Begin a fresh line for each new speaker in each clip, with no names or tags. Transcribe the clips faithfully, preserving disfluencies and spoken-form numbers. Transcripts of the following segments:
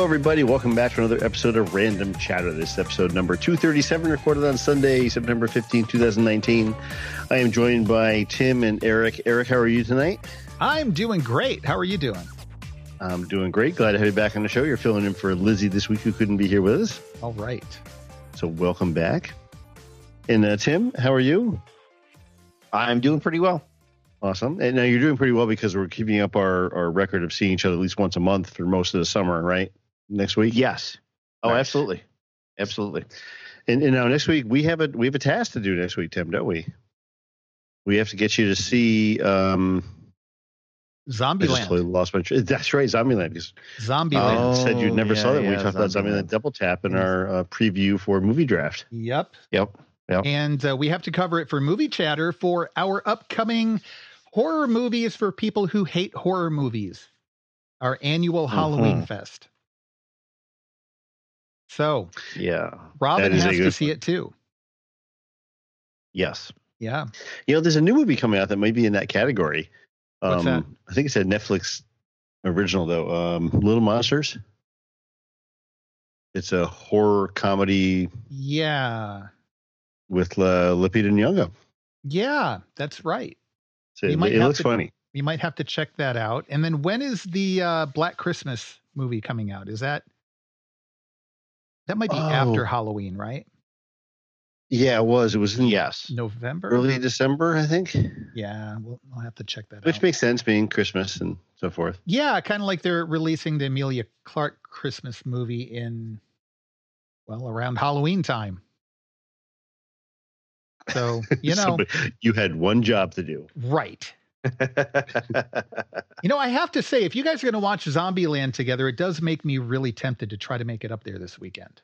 everybody. Welcome back to another episode of Random Chatter. This is episode number two thirty-seven, recorded on Sunday, September fifteenth, twenty nineteen. I am joined by Tim and Eric. Eric, how are you tonight?
I'm doing great. How are you doing?
I'm doing great. Glad to have you back on the show. You're filling in for Lizzie this week, who couldn't be here with us.
All right.
So welcome back. And uh, Tim, how are you?
I'm doing pretty well.
Awesome. And now you're doing pretty well because we're keeping up our, our record of seeing each other at least once a month for most of the summer, right? Next week?
Yes. Oh,
Nice.
absolutely. Absolutely.
And, and now next week we have a we have a task to do next week, Tim, don't we? We have to get you to see um I just totally
Zombieland.
lost my tr- that's right, Zombieland. Because
Zombieland.
Oh,
you said you never
yeah,
saw that. We
yeah,
talked about Zombieland
Zombieland.
Double Tap in our uh, preview for movie draft.
Yep.
Yep. Yep.
And uh, we have to cover it for Movie Chatter for our upcoming horror movies for people who hate horror movies, our annual Halloween
Mhm.
fest. So
Yeah.
Robin
That is a
has to
good
see
one.
it too.
Yes.
Yeah.
You know, there's a new movie coming out that might be in that category.
What's that?
Um, I think it's a Netflix original though. Um, Little Monsters. It's a horror comedy
Yeah.
with uh, Lupita Nyong'o.
Yeah, that's right.
So
You
it,
might
it
have
looks
to-
funny.
We might have to check that out. And then when is the uh, Black Christmas movie coming out? Is that that might be
Oh.
after Halloween, right?
Yeah, it was. It was in
Yes.
November?
early December, I think,
Yeah, we'll, I'll have to check that
which
out.
makes sense being Christmas and so forth.
Yeah, kind of like they're releasing the Emilia Clarke Christmas movie in, well, around Halloween time. So, you know,
Somebody- you had one job to do.
right. You know, I have to say, if you guys are going to watch Zombieland together, it does make me really tempted to try to make it up there this weekend.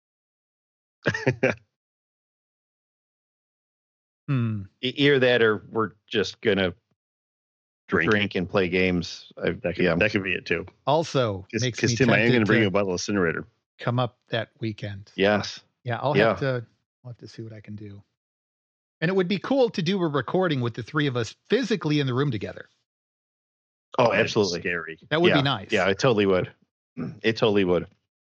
Hmm.
E- Either that or we're just going to
Drink.
drink and play games. I,
That could,
yeah.
that could be it too.
Also, makes
Because
me
Tim, I am
tempted
going to bring you
to
a bottle of incinerator.
come up that weekend.
Yes.
Yeah, I'll
Yeah.
have to. I'll have to see what I can do. And it would be cool to do a recording with the three of us physically in the room together.
Oh,
That's
absolutely.
scary.
That would
yeah.
be nice.
Yeah, it totally would. It totally would.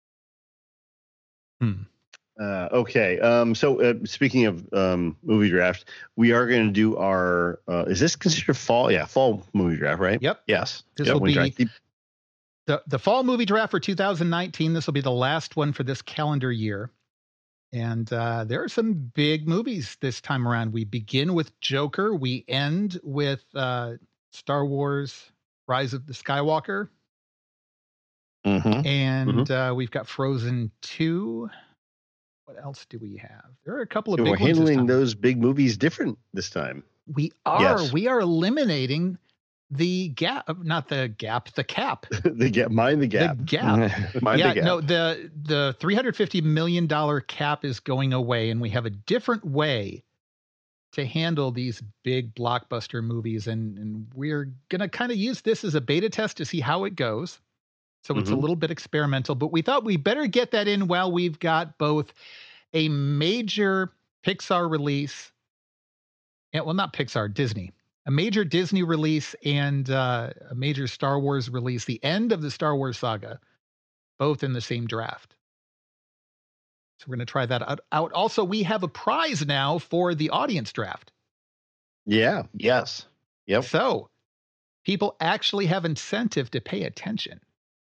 Hmm.
Uh, okay. Um, so uh, speaking of um, movie draft, we are going to do our. Uh, is this considered fall? Yeah, fall movie draft, right?
Yep.
Yes.
This
Yep,
will
we
be
draft.
the the fall movie draft for two thousand nineteen. This will be the last one for this calendar year. And uh, there are some big movies this time around. We begin with Joker. We end with uh, Star Wars: Rise of the Skywalker,
Mm-hmm.
and uh, we've got Frozen two. What else do we have? There are a couple of
And
big
we're
ones this
handling
time.
those big movies different this time.
We are.
Yes.
We are eliminating the gap, not the gap, the cap.
the gap, mind the gap.
The gap.
Mind
yeah,
the gap.
no, the the three hundred fifty million dollars cap is going away, and we have a different way to handle these big blockbuster movies. And, and we're going to kind of use this as a beta test to see how it goes. So it's a
Mhm.
little bit experimental, but we thought we better get that in while we've got both a major Pixar release, and, well, not Pixar, Disney, a major Disney release and uh, a major Star Wars release, the end of the Star Wars saga, both in the same draft. So we're going to try that out, out. Also, we have a prize now for the audience draft.
Yeah.
Yes. Yep.
So people actually have incentive to pay attention.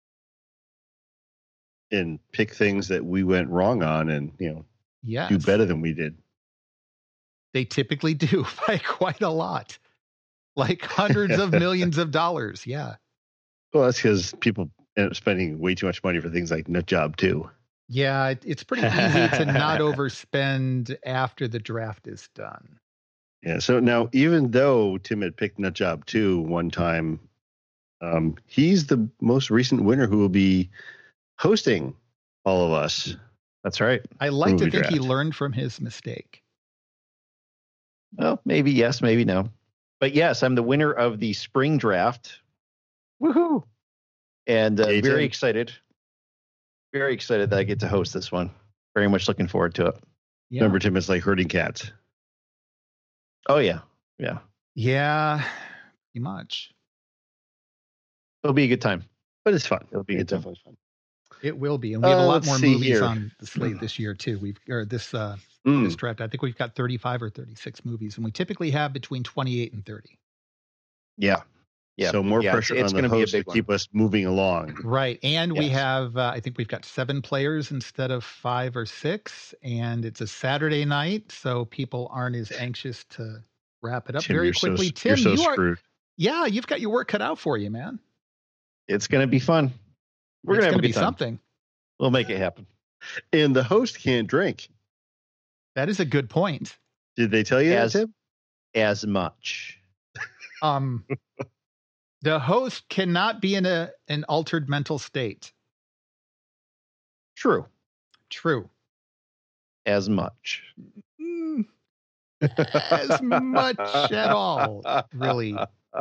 And pick things that we went wrong on and, you know,
Yes.
do better than we did.
They typically do by quite a lot, like hundreds of millions of dollars. Yeah.
Well, that's because people end up spending way too much money for things like Nut Job two.
Yeah. it- It's pretty easy to not overspend after the draft is done.
Yeah. So now, even though Tim had picked Nut Job two one time, um, he's the most recent winner who will be hosting all of us.
That's right.
I like to
Movie
think he
draft.
learned from his mistake.
Well, maybe yes, maybe no. But yes, I'm the winner of the spring draft. Woohoo! And uh,
Yay,
very
Tim.
excited. Very excited that I get to host this one. Very much looking forward to it.
Yeah.
Remember, Tim, it's like herding cats.
Oh, yeah. Yeah.
Yeah. Pretty much.
It'll be a good time.
But it's fun.
It'll be a
It's
good time.
definitely fun.
It will be, and we have
Uh,
a lot
let's
more
see
movies
here.
on the slate this year too. We've or this uh,
Mm.
this draft. I think we've got thirty-five or thirty-six movies, and we typically have between twenty-eight and thirty.
Yeah. Yeah.
So more
yeah,
pressure
it's, it's
on the
going to be a
host to
big one.
keep us moving along.
Right, and we
Yes.
have uh, I think we've got seven players instead of five or six, and it's a Saturday night, so people aren't as anxious to wrap it up
Tim,
very
you're so
quickly.
you're
Tim,
so
you are
screwed.
yeah, you've got your work cut out for you, man.
It's going to be fun. We're
It's
going to have a
gonna
good
be
time.
something.
We'll make it happen.
And the host can't drink.
That is a good point.
Did they tell you
As-
that, Tim?
As much.
Um, the host cannot be in a an altered mental state.
True.
True.
As much.
Mm, as much at all, really.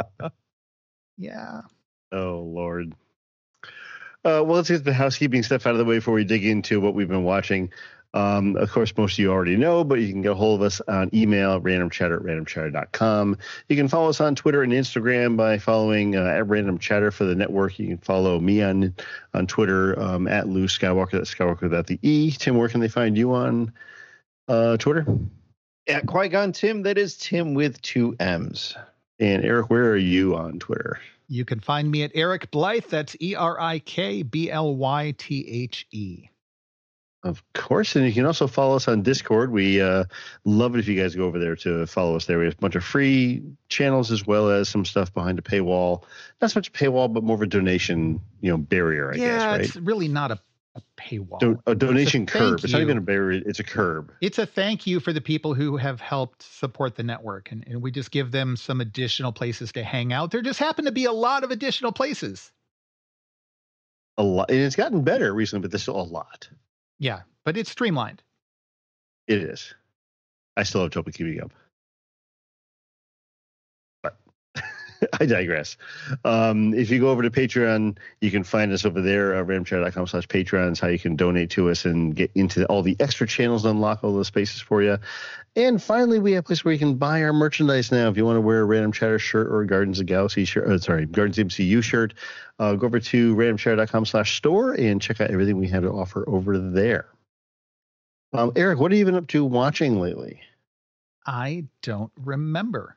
Yeah.
Oh, Lord. Uh, well, let's get the housekeeping stuff out of the way before we dig into what we've been watching. Um, of course, most of you already know, but you can get a hold of us on email, randomchatter at randomchatter dot com. You can follow us on Twitter and Instagram by following uh, at Random Chatter for the network. You can follow me on on Twitter um, at Lou Skywalker, that's Skywalker without the E. Tim, where can they find you on uh, Twitter?
At Qui-Gon Tim, that is Tim with two M's.
And Eric, where are you on Twitter?
You can find me at Eric Blythe. That's E R I K B L Y T H E.
Of course, and you can also follow us on Discord. We uh, love it if you guys go over there to follow us there. We have a bunch of free channels as well as some stuff behind a paywall. Not so much a paywall, but more of a donation, you know, barrier, I
yeah,
guess, right?
it's really not a, a paywall.
Do- a donation
It's a thank
curb. It's not
you.
even a barrier. It's a curb.
It's a thank you for the people who have helped support the network, and, and we just give them some additional places to hang out. There just happen to be a lot of additional places.
A lot, and it's gotten better recently, but there's still a lot.
Yeah, but it's streamlined.
It is. I still have trouble keeping up. But I digress. Um, if you go over to Patreon, you can find us over there, uh, randomchatter.com slash Patreon is how you can donate to us and get into all the extra channels and unlock all those spaces for you. And finally, we have a place where you can buy our merchandise now. If you want to wear a Random Chatter shirt or a Gardens of Galaxy shirt, uh, sorry, Gardens M C U shirt, uh, go over to randomchatter.com slash store and check out everything we have to offer over there. Um, Eric, what have you been up to watching lately?
I don't remember.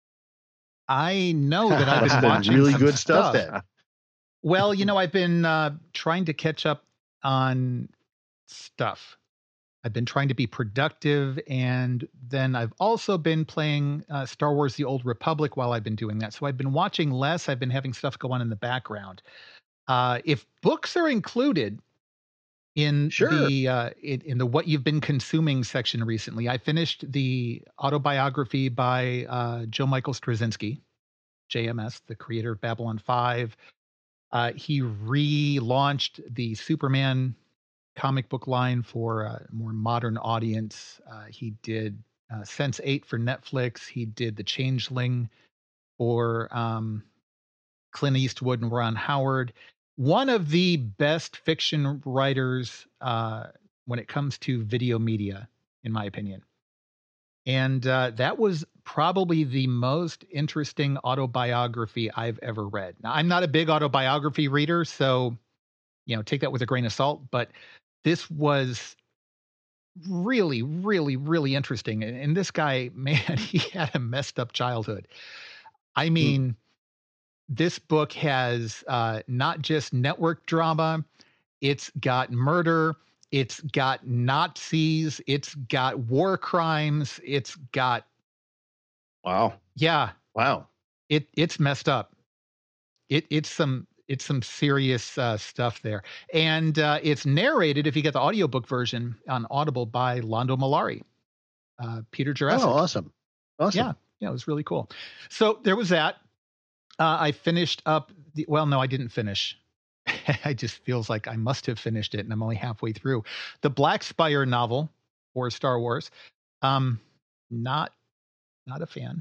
I know that I've
Must
been
have
watching
really
some
good stuff, then.
Well, you know, I've been uh, trying to catch up on stuff. I've been trying to be productive, and then I've also been playing uh, Star Wars The Old Republic while I've been doing that. So I've been watching less. I've been having stuff go on in the background. Uh, if books are included in
Sure.
the uh, in, in the what you've been consuming section recently, I finished the autobiography by uh, Joe Michael Straczynski, J M S, the creator of Babylon five. Uh, he relaunched the Superman comic book line for a more modern audience. Uh, he did uh, Sense eight for Netflix. He did The Changeling for um, Clint Eastwood and Ron Howard. One of the best fiction writers uh, when it comes to video media, in my opinion. And uh, that was probably the most interesting autobiography I've ever read. Now, I'm not a big autobiography reader, so, you know, take that with a grain of salt, but this was really, really, really interesting. And, and this guy, man, he had a messed up childhood. I mean, mm. this book has uh, not just network drama, it's got murder, it's got Nazis, it's got war crimes, it's got
Wow.
yeah,
Wow.
it it's messed up. It it's some it's some serious uh, stuff there, and uh, it's narrated, if you get the audiobook version on Audible, by Londo Mollari, uh, Peter Jurassic.
Oh, awesome! Awesome.
Yeah, yeah, it was really cool. So there was that. Uh, I finished up the. Well, no, I didn't finish. I just feels like I must have finished it, and I'm only halfway through the Black Spire novel for Star Wars. Um, not not a fan.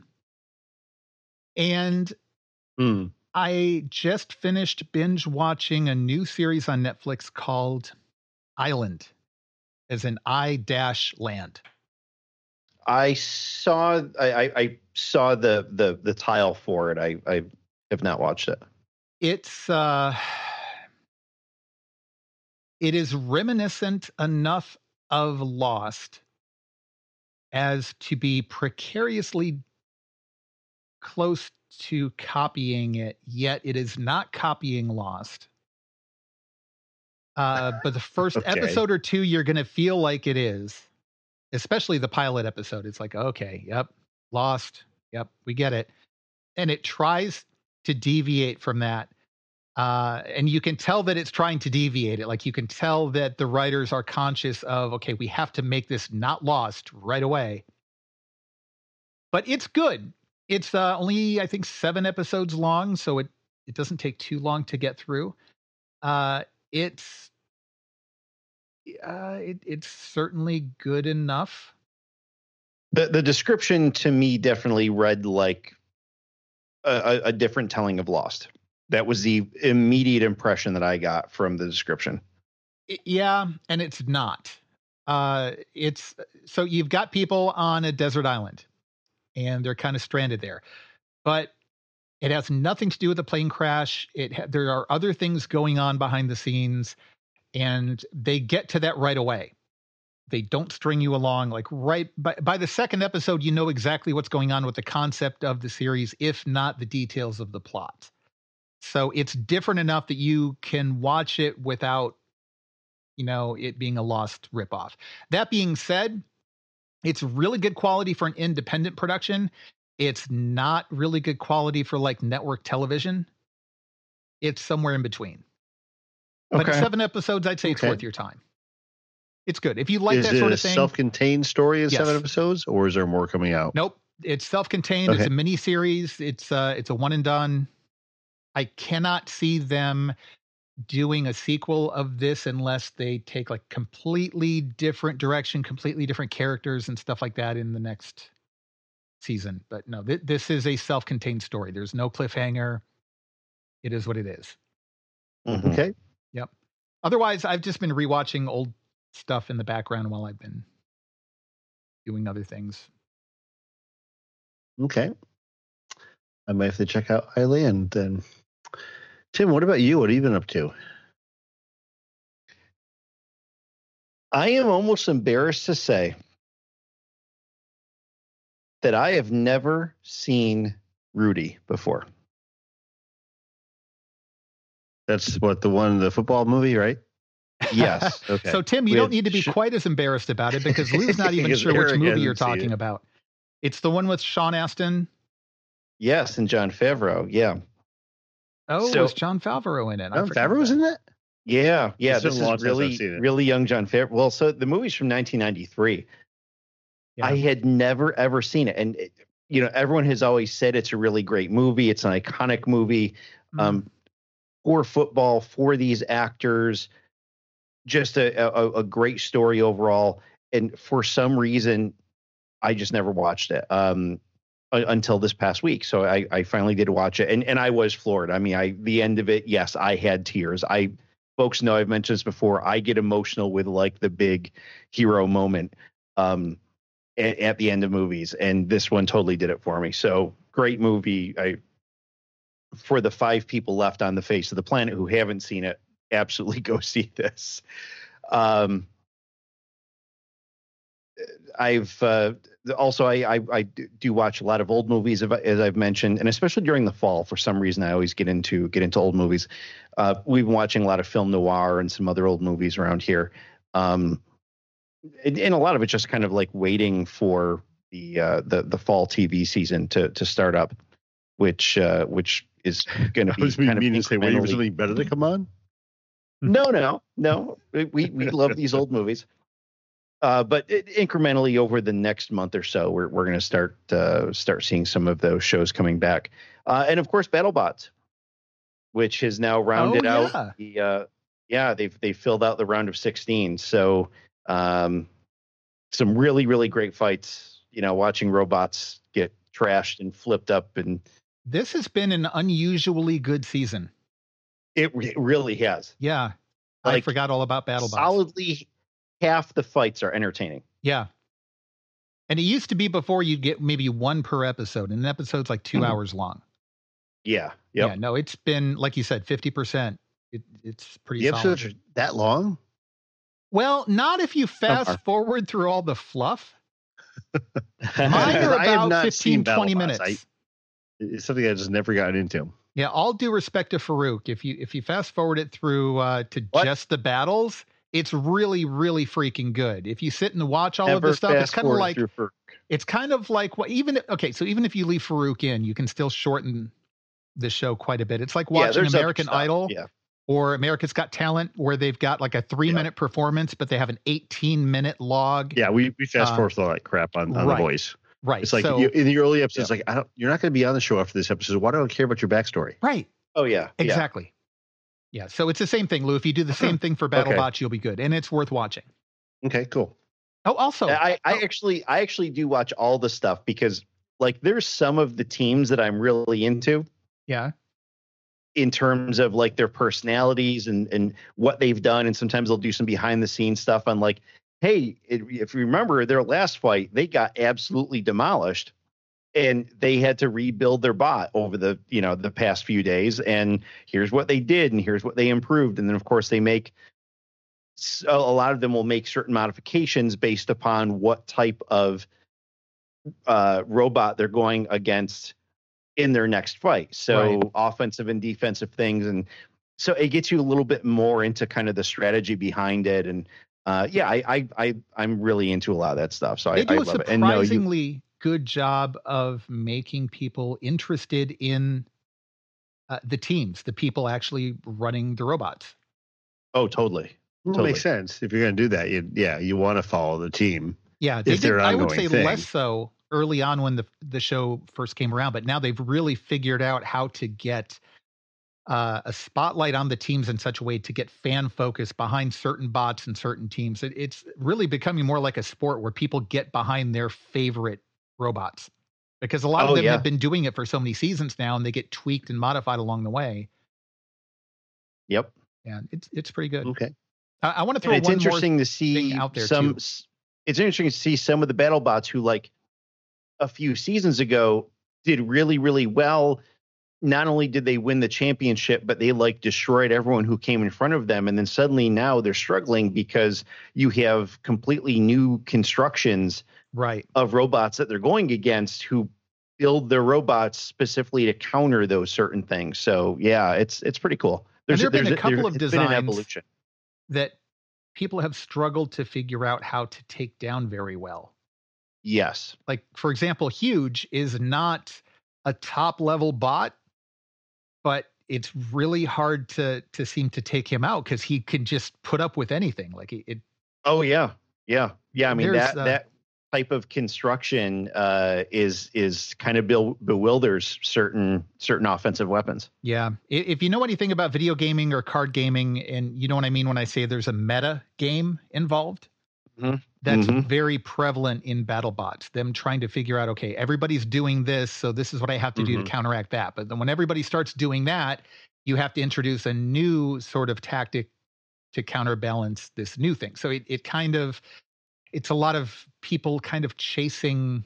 And
Mm.
I just finished binge watching a new series on Netflix called Island, as in I dash land.
I saw I, I, I saw the, the the tile for it. I, I have not watched it.
It's uh it is reminiscent enough of Lost as to be precariously close to copying it, yet it is not copying Lost. Uh, but the first
Okay.
episode or two, you're going to feel like it is, especially the pilot episode. It's like, okay, yep, Lost. Yep, we get it. And it tries to deviate from that. Uh, and you can tell that it's trying to deviate it. Like you can tell that the writers are conscious of, okay, we have to make this not Lost right away. But it's good. It's uh, only, I think, seven episodes long, so it, it doesn't take too long to get through. Uh, it's uh, it, it's certainly good enough.
The the description to me definitely read like a, a different telling of Lost. That was the immediate impression that I got from the description.
Yeah, and it's not. Uh, it's so you've got people on a desert island, and they're kind of stranded there, but it has nothing to do with the plane crash. It ha- there are other things going on behind the scenes, and they get to that right away. They don't string you along like right by, by the second episode. You know exactly what's going on with the concept of the series, if not the details of the plot. So it's different enough that you can watch it without, you know, it being a Lost ripoff. That being said, it's really good quality for an independent production. It's not really good quality for like network television. It's somewhere in between. But
Okay.
seven episodes, I'd say it's
Okay.
worth your time. It's good. If you like
is
that
it
sort
a
of thing.
self-contained story in
Yes.
seven episodes, or is there more coming out?
Nope. It's self-contained.
Okay.
It's a mini series. It's uh it's a one and done. I cannot see them doing a sequel of this unless they take like completely different direction, completely different characters and stuff like that in the next season. But no, th- this is a self-contained story. There's no cliffhanger. It is what it is.
Mhm.
Okay.
Yep. Otherwise, I've just been rewatching old stuff in the background while I've been doing other things.
Okay. I might have to check out Eileen then. Tim, what about you? What have you been up to?
I am almost embarrassed to say that I have never seen Rudy before.
That's what the one, the football movie, right?
Yes.
Okay.
So, Tim, you
We
don't
had
need to be
sh-
quite as embarrassed about it because Lou's not even
Because
sure which
Eric
movie you're
hasn't seen
talking
it.
about. It's the one with Sean Astin.
Yes, and John Favreau. Yeah.
Oh,
So-
was John Favreau in it? I
John
forgot
Favreau was
that.
in that?
Yeah. Yeah.
It's been
This
a long
is
since I've
really,
seen it.
really young John Favreau. Well, so the movie's from nineteen ninety-three.
Yeah.
I had never, ever seen it. And, it, you know, everyone has always said it's a really great movie. It's an iconic movie.
Mm.
Um, for football, for these actors, just a, a, a great story overall. And for some reason, I just never watched it um, u- until this past week. So I, I finally did watch it, and and I was floored. I mean, I the end of it, yes, I had tears. I folks know I've mentioned this before. I get emotional with like the big hero moment um, at, at the end of movies, and this one totally did it for me. So great movie. I for the five people left on the face of the planet who haven't seen it, absolutely go see this. Um, I've uh, also I, I I do watch a lot of old movies, as I've mentioned, and especially during the fall. For some reason, I always get into get into old movies. Uh, we've been watching a lot of film noir and some other old movies around here, um, and, and a lot of it just kind of like waiting for the uh, the the fall T V season to to start up, which uh, which is going to
I
be
was
kind of
meaning to say, waiting for
incrementally-
something better to come on?
no, no, no. We we love these old movies. Uh, but it, incrementally over the next month or so, we're we're going to start uh, start seeing some of those shows coming back, uh, and of course, BattleBots, which has now rounded
Oh, yeah.
out the uh, yeah they've they filled out the round of sixteen. So um, some really really great fights. You know, watching robots get trashed and flipped up, and
This has been an unusually good season.
it, re- it really has.
Yeah. I
Like,
forgot all about BattleBots.
Solidly, half the fights are entertaining.
Yeah. And it used to be before you'd get maybe one per episode, and an episode's like two
Mhm.
hours long.
Yeah. Yep.
Yeah, no, it's been, like you said, fifty percent. It, it's pretty
The
solid.
episodes are that long?
Well, not if you fast
are.
forward through all the fluff. Mine
Because
are
I have
about
not
fifteen,
seen
twenty
BattleBots.
minutes.
I- It's something I just never gotten into.
Yeah, all due respect to Farouk, if you if you fast forward it through uh, to
What?
just the battles, it's really really freaking good. If you sit and watch all
Never
of this stuff, it's
fast
kind of
forward
like
through Farouk.
it's kind of like what even okay. So even if you leave Farouk in, you can still shorten the show quite a bit. It's like
Yeah,
watching
there's other
American
stuff.
Idol
Yeah.
or America's Got Talent, where they've got like a three
Yeah.
minute performance, but they have an eighteen minute log.
Yeah, we, we fast
Uh,
forward through all that crap on, on
right.
The Voice.
Right.
It's like
so,
you, in the early episodes, like I don't, you're not going to be on the show after this episode. Why do I care about your backstory?
right.
Oh yeah. Yeah.
Exactly. Yeah. So it's the same thing, Lou. If you do the same thing for BattleBots, you'll be good, and it's worth watching.
Okay, cool.
Oh, also,
I, I
oh.
actually I actually do watch all the stuff because like there's some of the teams that I'm really into
yeah,
in terms of like their personalities and and what they've done, and sometimes they'll do some behind the scenes stuff on like, hey, it, if you remember their last fight, they got absolutely demolished. And they had to rebuild their bot over the, you know, the past few days. And here's what they did, and here's what they improved. And then, of course, they make a lot of them will make certain modifications based upon what type of uh, robot they're going against in their next fight. So
Right.
offensive and defensive things, and so it gets you a little bit more into kind of the strategy behind it. And uh, yeah, I, I I I'm really into a lot of that stuff. So
they
I,
do
I
a
love it. And no, you,
surprisingly good job of making people interested in uh, the teams, the people actually running the robots.
oh, totally.
Well,
Totally.
It makes sense. If you're going to do that, you, yeah, you want to follow the team.
Yeah, they
If they're
did.
an
I would say
ongoing thing.
less so early on when the the show first came around, but now they've really figured out how to get uh, a spotlight on the teams in such a way to get fan focus behind certain bots and certain teams. It, it's really becoming more like a sport where people get behind their favorite robots, because a lot
Oh,
of them
yeah.
have been doing it for so many seasons now, and they get tweaked and modified along the way.
Yep.
And it's it's pretty good.
Okay.
I, I want to throw
And it's
one more.
interesting to see
thing out there,
some.
too.
s- It's interesting to see some of the battle bots who, like, a few seasons ago, did really, really well. Not only did they win the championship, but they like destroyed everyone who came in front of them. And then suddenly now they're struggling because you have completely new constructions
Right.
of robots that they're going against who build their robots specifically to counter those certain things. So yeah, it's it's pretty cool.
And there have been a
there's
couple
there-
of
it's been an
designs
evolution.
that people have struggled to figure out how to take down very well.
Yes.
Like, for example, Huge is not a top level bot, but it's really hard to to seem to take him out because he can just put up with anything. Like it, it
Oh yeah, yeah, yeah. I mean
There's,
that
uh,
that type of construction uh, is is kind of be- bewilders certain certain offensive weapons.
yeah. I- If you know anything about video gaming or card gaming, and you know what I mean when I say there's a meta game involved,
Mhm.
that's
Mhm.
very prevalent in BattleBots. Them trying to figure out, okay, everybody's doing this, so this is what I have to do
Mhm.
to counteract that. But then when everybody starts doing that, you have to introduce a new sort of tactic to counterbalance this new thing. So it, it kind of, it's a lot of people kind of chasing,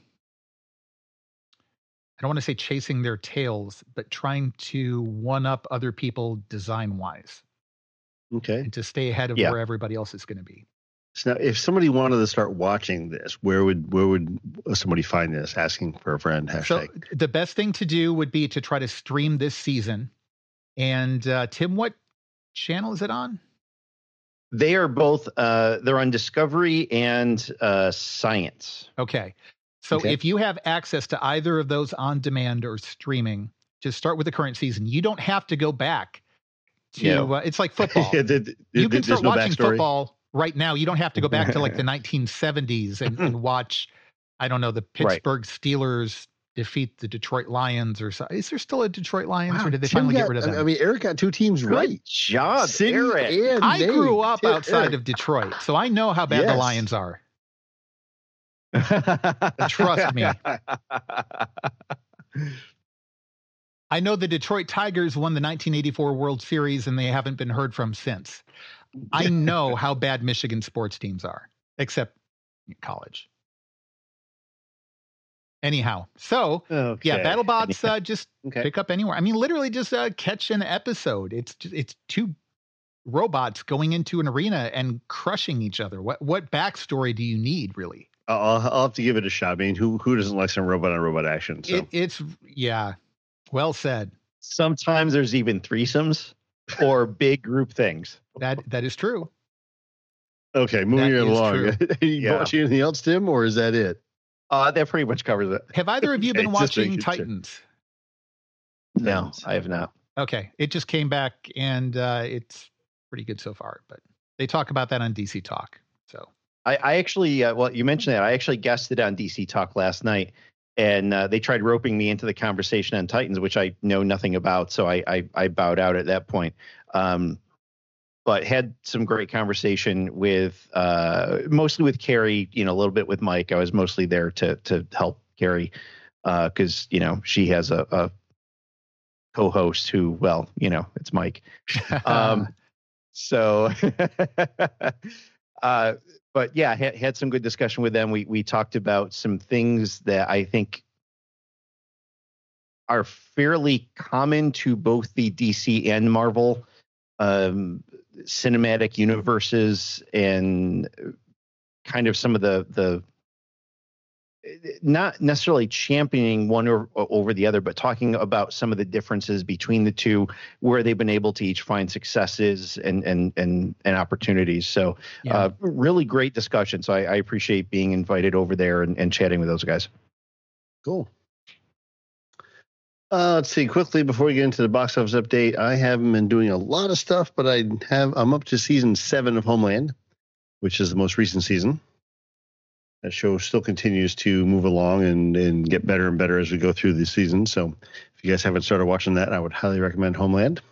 I don't want to say chasing their tails, but trying to one up other people design wise
Okay.
and to stay ahead of
Yeah.
where everybody else is going to be.
So now, if somebody wanted to start watching this, where would where would somebody find this? Asking for a friend hashtag.
So the best thing to do would be to try to stream this season. And uh, Tim, what channel is it on?
They are both uh, they're on Discovery and uh, Science.
Okay. So
Okay.
if you have access to either of those on demand or streaming, just start with the current season. You don't have to go back to,
No.
uh, it's like football.
Yeah, the- the-
You can
there's
start
no
watching
backstory.
football right now. You don't have to go back to like the nineteen seventies and, and watch, I don't know, the Pittsburgh Steelers defeat the Detroit Lions or so. Is there still a Detroit Lions
Wow,
or did they
Tim
finally
got-
get rid of them?
I mean, Eric got two teams
Good
right.
job,
City
Eric.
and
I
Nate.
grew up
Tim-
outside
Eric.
of Detroit, so I know how bad the
Yes.
Lions are. Trust me. I know the Detroit Tigers won the nineteen eighty-four World Series and they haven't been heard from since. I know how bad Michigan sports teams are, except college. Anyhow, so
Okay.
yeah, BattleBots uh, just
Okay.
pick up anywhere. I mean, literally just uh, catch an episode. It's just, it's two robots going into an arena and crushing each other. What what backstory do you need, really?
I'll, I'll have to give it a shot. I mean, who who doesn't like some robot on robot action? So.
It, it's yeah, well said.
Sometimes there's even threesomes or big group things.
That that is true.
Okay, moving
That is
along.
true.
Are you
Yeah.
watching anything else, Tim, or is that it?
Uh, that pretty much covers it.
Have either of you
Okay,
been
just
watching
making sure.
Titans?
No, I have not.
Okay, it just came back and uh, it's pretty good so far. But they talk about that on D C Talk. So
I, I actually, uh, well, you mentioned that. I actually guested on D C Talk last night, and uh, they tried roping me into the conversation on Titans, which I know nothing about. So I, I, I bowed out at that point. Um, but had some great conversation with, uh, mostly with Carrie, you know, a little bit with Mike. I was mostly there to to help Carrie because, uh, you know, she has a, a co-host who, well, you know, it's Mike. Um, so, uh, but yeah, had, had some good discussion with them. We we talked about some things that I think are fairly common to both the D C and Marvel um, cinematic universes, and kind of some of the the not necessarily championing one or, or over the other, but talking about some of the differences between the two, where they've been able to each find successes and and and, and opportunities. So
Yeah.
uh, really great discussion. So I, I appreciate being invited over there and, and chatting with those guys.
Cool. Uh, let's see quickly before we get into the box office update. I haven't been doing a lot of stuff, but I have. I'm up to season seven of Homeland, which is the most recent season. That show still continues to move along and, and get better and better as we go through the season. So if you guys haven't started watching that, I would highly recommend Homeland.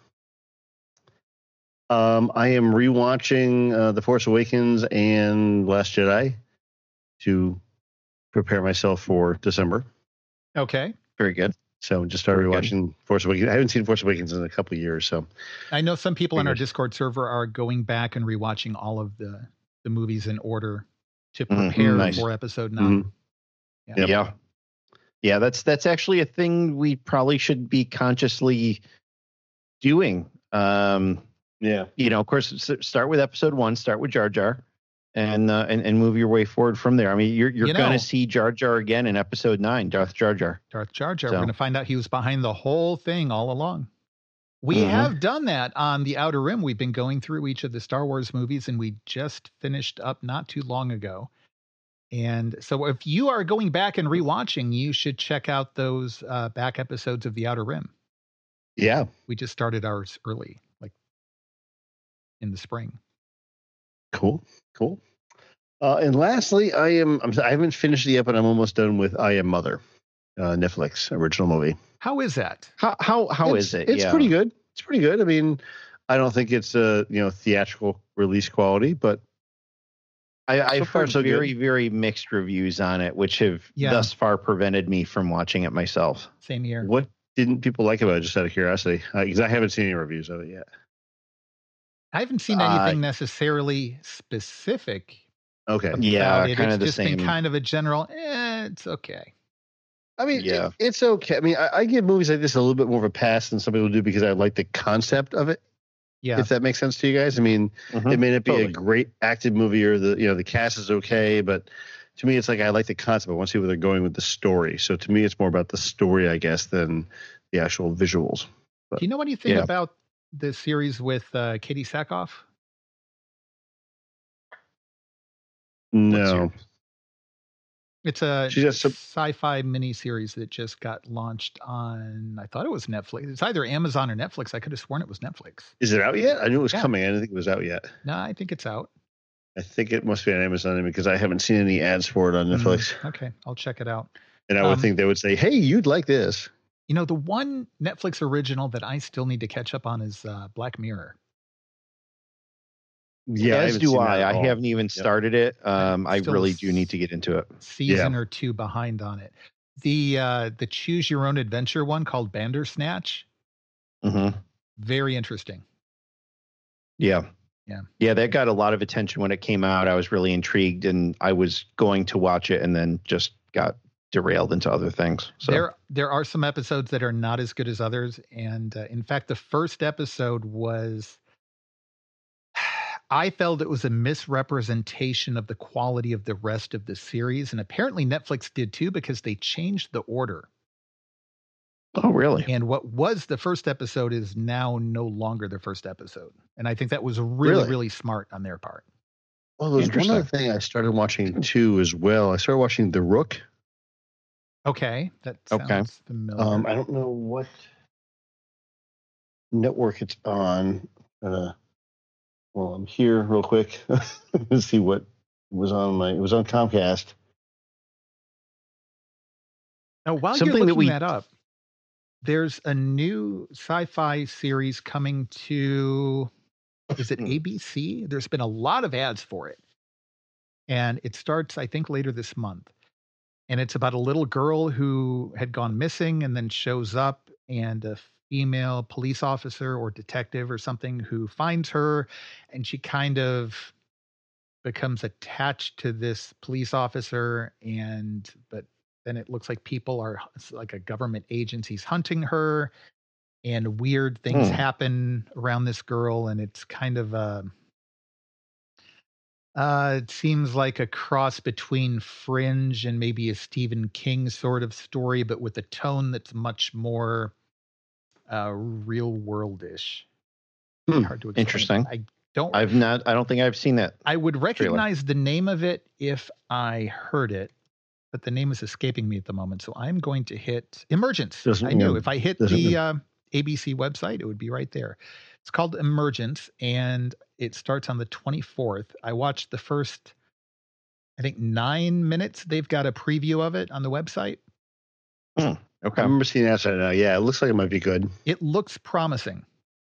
Um, I am rewatching uh, The Force Awakens and Last Jedi to prepare myself for December.
okay.
Very good.
So just started
Very good.
rewatching Force Awakens. I haven't seen Force Awakens in a couple of years. So
I know some people on our
Figures.
Discord server are going back and rewatching all of the the movies in order to
Mhm,
prepare
nice.
for episode nine.
Mhm.
Yeah.
Yeah. Yeah, that's that's actually a thing we probably should be consciously doing. Um,
yeah.
you know, of course, s- start with episode one, start with Jar Jar, and uh, and and move your way forward from there. I mean, you're you're
You know-
going to see Jar Jar again in episode nine, Darth Jar Jar.
Darth Jar Jar.
So-
We're going to find out he was behind the whole thing all along. We
Mhm.
have done that on The Outer Rim. We've been going through each of the Star Wars movies, and we just finished up not too long ago. And so if you are going back and rewatching, you should check out those uh, back episodes of The Outer Rim.
Yeah.
We just started ours early, like in the spring.
Cool. Cool. Uh, and lastly, I am. I'm, I haven't finished it yet, but I'm almost done with I Am Mother, uh, Netflix original movie.
How is that?
How how how
it's,
is it?
It's
yeah.
pretty good. It's pretty good. I mean, I don't think it's a you know theatrical release quality, but
I,
So
I've
far,
heard
so good.
very very mixed reviews on it, which have
Yeah.
thus far prevented me from watching it myself.
Same year.
what didn't people like about it? Just out of curiosity, because I haven't seen any reviews of it yet.
I haven't seen
Uh,
anything necessarily specific.
Okay.
Yeah,
about it.
kind
It's
of the
just
same.
been kind of a general, eh, it's okay.
I mean,
Yeah.
it- it's okay. I mean, I, I give movies like this a little bit more of a pass than some people do because I like the concept of it.
Yeah.
If that makes sense to you guys. I mean,
Mhm.
it may not be
Totally.
a great acted movie or the you know the cast is okay, but to me, it's like I like the concept. I want to see where they're going with the story. So to me, it's more about the story, I guess, than the actual visuals.
Do you know anything
Yeah.
about the series with uh, Katie Sackhoff?
No.
It's a
She's got some-
sci-fi miniseries that just got launched on, I thought it was Netflix. It's either Amazon or Netflix. I could have sworn it was Netflix.
Is it out yet? I knew it was
Yeah.
coming. I didn't think it was out yet.
No, I think it's out.
I think it must be on Amazon because I haven't seen any ads for it on Netflix.
Okay, I'll check it out.
And I would
Um,
think they would say, "Hey, you'd like this."
You know, the one Netflix original that I still need to catch up on is uh, Black Mirror.
Yeah,
As
haven't
do
seen that
I.
at
I
all.
haven't even started it. Um, I
Still
really
s-
do need to get into it.
Season or two behind on it. The uh, the Choose Your Own Adventure one called Bandersnatch,
hmm
very interesting.
Yeah.
Yeah.
Yeah, that got a lot of attention when it came out. I was really intrigued, and I was going to watch it and then just got derailed into other things. So
There there are some episodes that are not as good as others, and uh, in fact, the first episode was I felt it was a misrepresentation of the quality of the rest of the series. And apparently Netflix did too, because they changed the order.
Oh, really?
And what was the first episode is now no longer the first episode. And I think that was really, really,
Really?
smart on their part.
Well, there's one
Interesting.
other thing I started watching too as well. I started watching The Rook.
Okay. That sounds
Okay.
familiar.
Um, I don't know what network it's on. Uh, well, I'm here real quick. Let's see what was on my. It was on Comcast.
Now, while
Something
you're
that
looking
we-
that up, there's a new sci-fi series coming to, is it A B C? There's been a lot of ads for it. And it starts, I think, later this month. And it's about a little girl who had gone missing and then shows up, and a female police officer or detective or something who finds her, and she kind of becomes attached to this police officer. And but then it looks like people are, it's like a government agency's hunting her, and weird things
Hmm.
happen around this girl. And it's kind of a, uh, it seems like a cross between Fringe and maybe a Stephen King sort of story, but with a tone that's much more uh, real worldish.
Hmm,
Hard to explain.
interesting.
I don't.
I've not. I don't think I've seen that.
I would recognize the name of it if I heard it, but the name is escaping me at the moment. So I'm going to hit Emergence.
Doesn't-
I knew
yeah,
if I hit
doesn't-
the uh, A B C website, it would be right there. It's called Emergence, and it starts on the twenty-fourth. I watched the first, I think, nine minutes. They've got a preview of it on the website.
I
Okay.
remember seeing that right now. Yeah, it looks like it might be good.
It looks promising.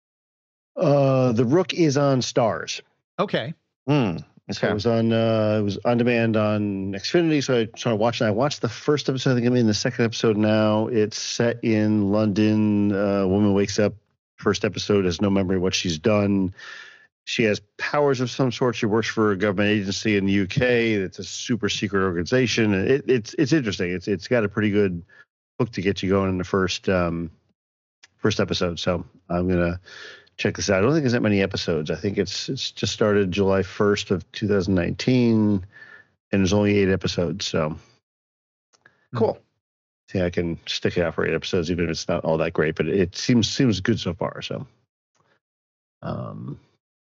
Uh, The Rook is on Stars.
Okay.
Hmm.
So
Okay.
it was on uh, it was on demand on Xfinity. So I started watching. I watched the first episode. I think I'm in the second episode now. It's set in London. A woman wakes up. First episode has no memory of what she's done. She has powers of some sort. She works for a government agency in the U K. It's a super secret organization. It, it's it's interesting. It's it's got a pretty good hook to get you going in the first um, first episode. So I'm gonna check this out. I don't think there's that many episodes. I think it's it's just started July first of two thousand nineteen, and there's only eight episodes. So
Cool.
I think I can stick it out for eight episodes, even if it's not all that great. But it seems seems good so far. So, um,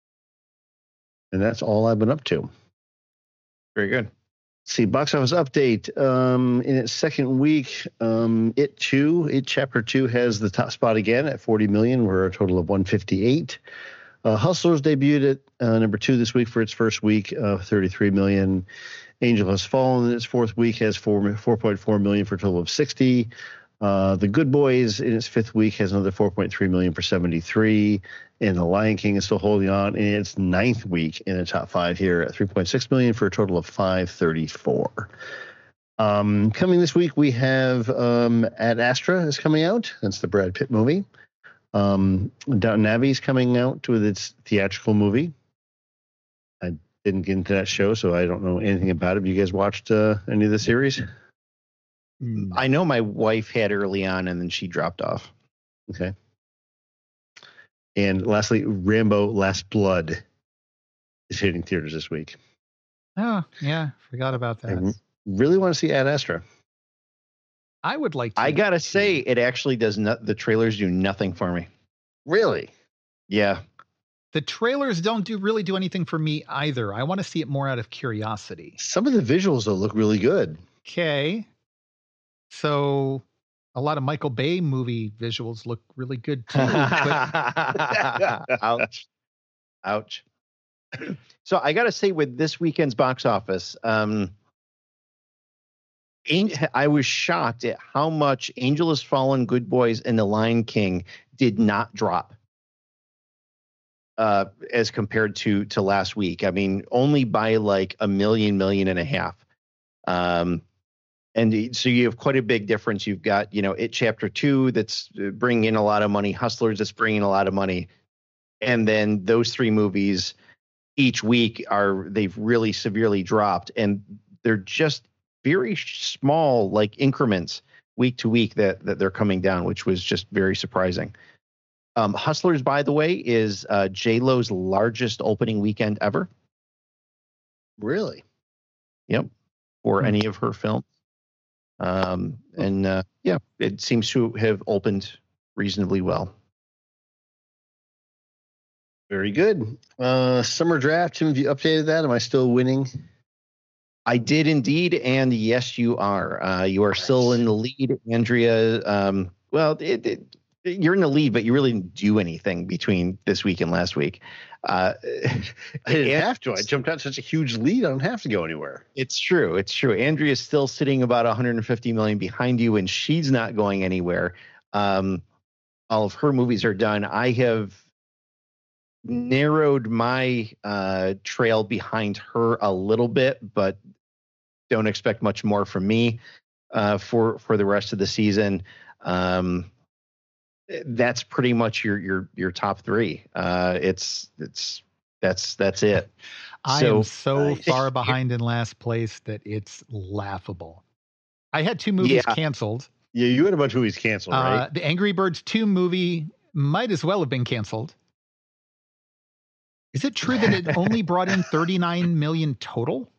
and that's all I've been up to.
Very good.
Let's see, box office update. Um, in its second week, um, It two, It Chapter two has the top spot again at forty million. We're a total of one fifty-eight. Uh, Hustlers debuted at uh, number two this week for its first week of thirty-three million. Angel Has Fallen in its fourth week has four, 4.4 million for a total of sixty. Uh, the Good Boys in its fifth week has another four point three million for seventy-three. And The Lion King is still holding on in its ninth week in the top five here at three point six million for a total of five thirty-four. Um, coming this week, we have um, Ad Astra is coming out. That's the Brad Pitt movie. Um, Downton Abbey is coming out with its theatrical movie. I didn't get into that show, so I don't know anything about it. Have you guys watched uh, any of the series?
Mm.
I know my wife had early on, and then she dropped off.
Okay. And lastly, Rambo Last Blood is hitting theaters this week.
Oh, yeah. Forgot about
I
that.
r- really want to see Ad Astra.
I would like to.
I gotta say, it actually does not. The trailers do nothing for me.
Really?
Yeah.
The trailers don't do really do anything for me either. I want to see it more out of curiosity.
Some of the visuals, though, look really good.
Okay. So a lot of Michael Bay movie visuals look really good too. but
Ouch. Ouch. So I got to say, with this weekend's box office, um, An- I was shocked at how much Angel Has Fallen, Good Boys, and The Lion King did not drop uh, as compared to to last week. I mean, only by like a million, million and a half. Um, and so you have quite a big difference. You've got, you know, It Chapter two that's bringing in a lot of money, Hustlers that's bringing a lot of money, and then those three movies each week are they've really severely dropped, and they're just very small like increments week to week that that they're coming down, which was just very surprising. Um, Hustlers, by the way, is uh, J-Lo's largest opening weekend ever.
Really?
Yep. For
Hmm.
any of her films. Um, and uh, yeah, it seems to have opened reasonably well.
Very good. Uh, summer draft, Tim, have you updated that? Am I still winning?
I did indeed, and yes, you are. Uh, you are still in the lead, Andrea. Um, well, it, it, you're in the lead, but you really didn't do anything between this week and last week. Uh,
I didn't have to. I jumped out such a huge lead. I don't have to go anywhere.
It's true. It's true. Andrea's still sitting about one hundred fifty million behind you, and she's not going anywhere. Um, all of her movies are done. I have narrowed my uh, trail behind her a little bit, but don't expect much more from me uh, for for the rest of the season. Um, that's pretty much your your your top three. Uh, it's it's that's that's it.
I
So-
am so
Nice.
far behind in last place that it's laughable. I had two movies
Yeah.
canceled.
Yeah, you had a bunch of movies canceled,
Uh,
right?
the Angry Birds two movie might as well have been canceled. Is it true that it only brought in thirty-nine million total?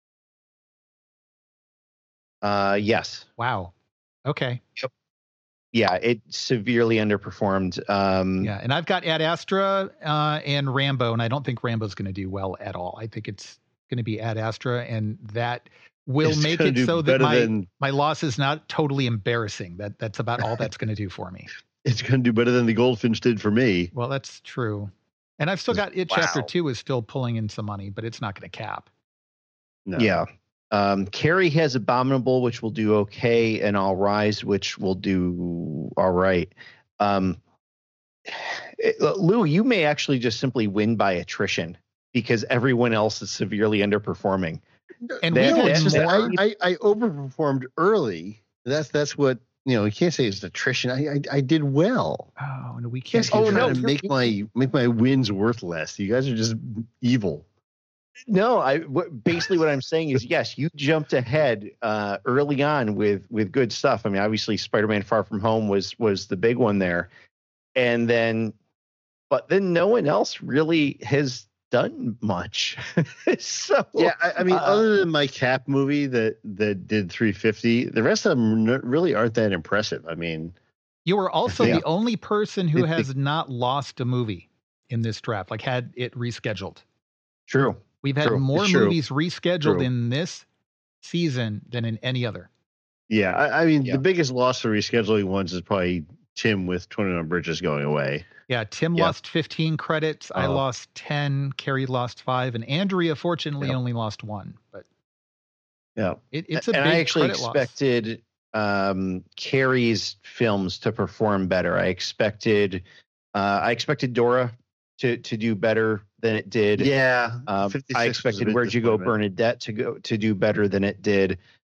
Uh, yes.
Wow. Okay.
Yeah, it severely underperformed. Um,
Yeah. And I've got Ad Astra uh, and Rambo, and I don't think Rambo's going to do well at all. I think it's going to be Ad Astra, and that will
It's
make
gonna
it
do
so that
better
my,
than-
my loss is not totally embarrassing. That That's about all that's going to do for me.
It's going to do better than the Goldfinch did for me.
Well, that's true. And I've still got It Chapter
Wow.
two is still pulling in some money, but it's not going to cap.
No.
Yeah. Um, Carrie has Abominable, which will do okay, and All Rise, which will do all right. Um, it- Lou, you may actually just simply win by attrition because everyone else is severely underperforming.
And
That-
we
No,
had
it's just that
more.
I, I, I overperformed early. That's that's what you know. You can't say it's attrition. I I, I did well.
Oh, no, we can't.
Yes,
do
oh
that.
no,
no,
to
you're-
make my make my wins worth less. You guys are just evil.
No, I what, basically what I'm saying is yes, you jumped ahead uh, early on with with good stuff. I mean, obviously, Spider-Man: Far From Home was was the big one there, and then, but then no one else really has done much. so
Yeah, I, I mean,
uh,
other than my Cap movie that that did three fifty, the rest of them n- really aren't that impressive. I mean,
You were also
Yeah.
the only person who
It-
has not lost a movie in this draft, like had it rescheduled.
true.
We've had
True.
more
It's true.
movies rescheduled
True.
in this season than in any other.
yeah, I, I mean,
Yeah.
the biggest loss for rescheduling ones is probably Tim with twenty-one Bridges going away.
Yeah, Tim
Yeah.
lost fifteen credits. I
Uh,
lost ten. Carrie lost five, and Andrea fortunately
Yep.
only lost one. But
Yeah,
it, it's a
and
big
I actually
credit loss.
expected um, Carrie's films to perform better. I expected uh, I expected Dora to to do better than it did.
yeah.
Um,
fifty-six
I
was a
expected
bit
Where'd You Go,
disappointment.
Bernadette to go to do better than it did.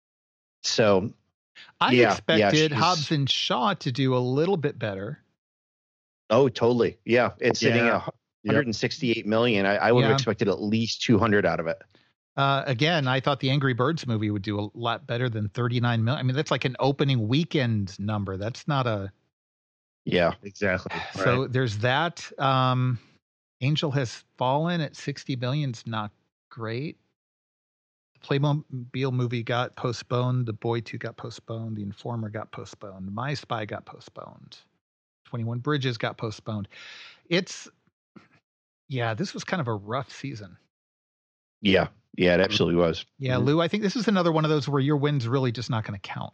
So
I
yeah, yeah,
expected
she's-
Hobbs and Shaw to do a little bit better.
oh, totally, yeah, it's sitting
Yeah.
at one hundred sixty-eight million. I, I would
Yeah.
have expected at least two hundred out of it.
Uh, again, I thought the Angry Birds movie would do a lot better than thirty-nine million. I mean, that's like an opening weekend number. That's not a.
Yeah,
Exactly.
So
right.
there's that. Um, Angel Has Fallen at sixty million is not great. The Playmobil movie got postponed. The Boy two got postponed. The Informer got postponed. My Spy got postponed. twenty-one Bridges got postponed. It's, yeah, this was kind of a rough season.
yeah, yeah, it absolutely was.
Yeah,
Mhm.
Lou, I think this is another one of those where your win's really just not going to count.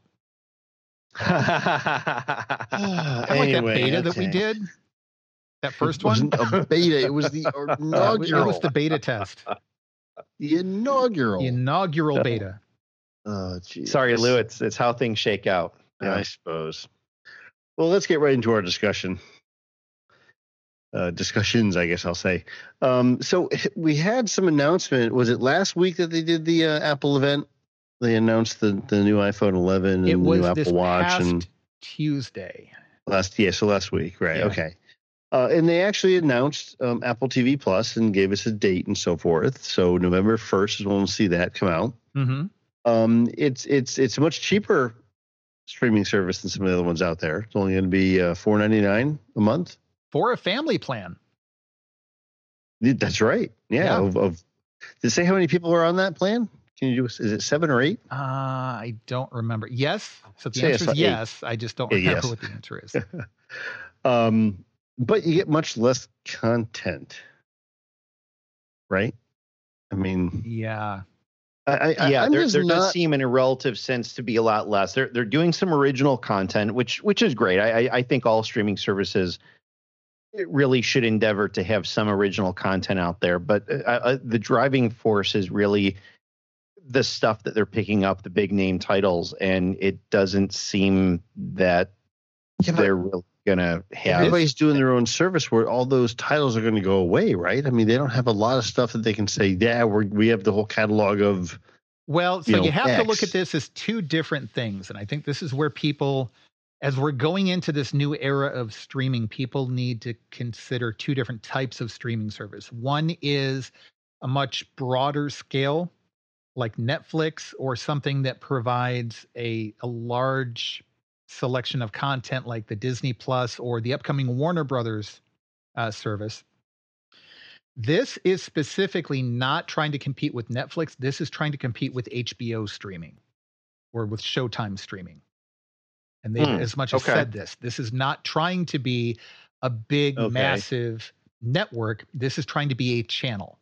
Ah,
Kind of like that
anyway,
beta that we
okay.
did. That first
It
one.
wasn't a beta. It was the
Uh, it was-
inaugural.
it was the beta test.
the inaugural.
The inaugural beta.
Oh, geez.
Sorry, Lou. It's it's how things shake out.
Yeah, I suppose. Well, let's get right into our discussion. Uh, discussions, I guess I'll say. Um, so we had some announcement. Was it last week that they did the uh, Apple event? They announced the, the new iPhone eleven and
It
the
was
new
this
Apple Watch
past
and
Tuesday.
last yeah, so last week, right?
Yeah.
Okay. Uh, and they actually announced um, Apple T V Plus and gave us a date and so forth. So November first is when we'll see that come out.
Mm-hmm.
Um, it's it's it's a much cheaper streaming service than some of the other ones out there. It's only going to be uh, four ninety nine a month.
for a family plan.
That's right. Yeah.
Yeah.
Of, of did it say how many people are on that plan? Can you do? Is it seven or eight?
Uh, I don't remember. Yes. So the
Say
answer
it's
is
eight.
yes. I just don't
Yeah,
remember
yes.
what the answer is.
Um, but you get much less content, right? I mean,
Yeah.
I, I,
Yeah,
I'm
there,
just
there does
not-
seem in a relative sense to be a lot less. They're they're doing some original content, which which is great. I I, I think all streaming services really should endeavor to have some original content out there. But uh, uh, the driving force is really the stuff that they're picking up, the big name titles, and it doesn't seem that
Yeah, but
they're really gonna have.
everybody's doing their own service where all those titles are going to go away, right? I mean, they don't have a lot of stuff that they can say, yeah, we're, we have the whole catalog of.
Well, so
you
you,
know,
have to look
X.
at this as two different things. And I think this is where people, as we're going into this new era of streaming, people need to consider two different types of streaming service. One is a much broader scale, like Netflix, or something that provides a, a large selection of content like the Disney Plus or the upcoming Warner Brothers uh, service. This is specifically not trying to compete with Netflix. This is trying to compete with H B O streaming or with Showtime streaming. And they've
Hmm,
as much as
okay.
said this. This is not trying to be a big,
Okay.
massive network. This is trying to be a channel.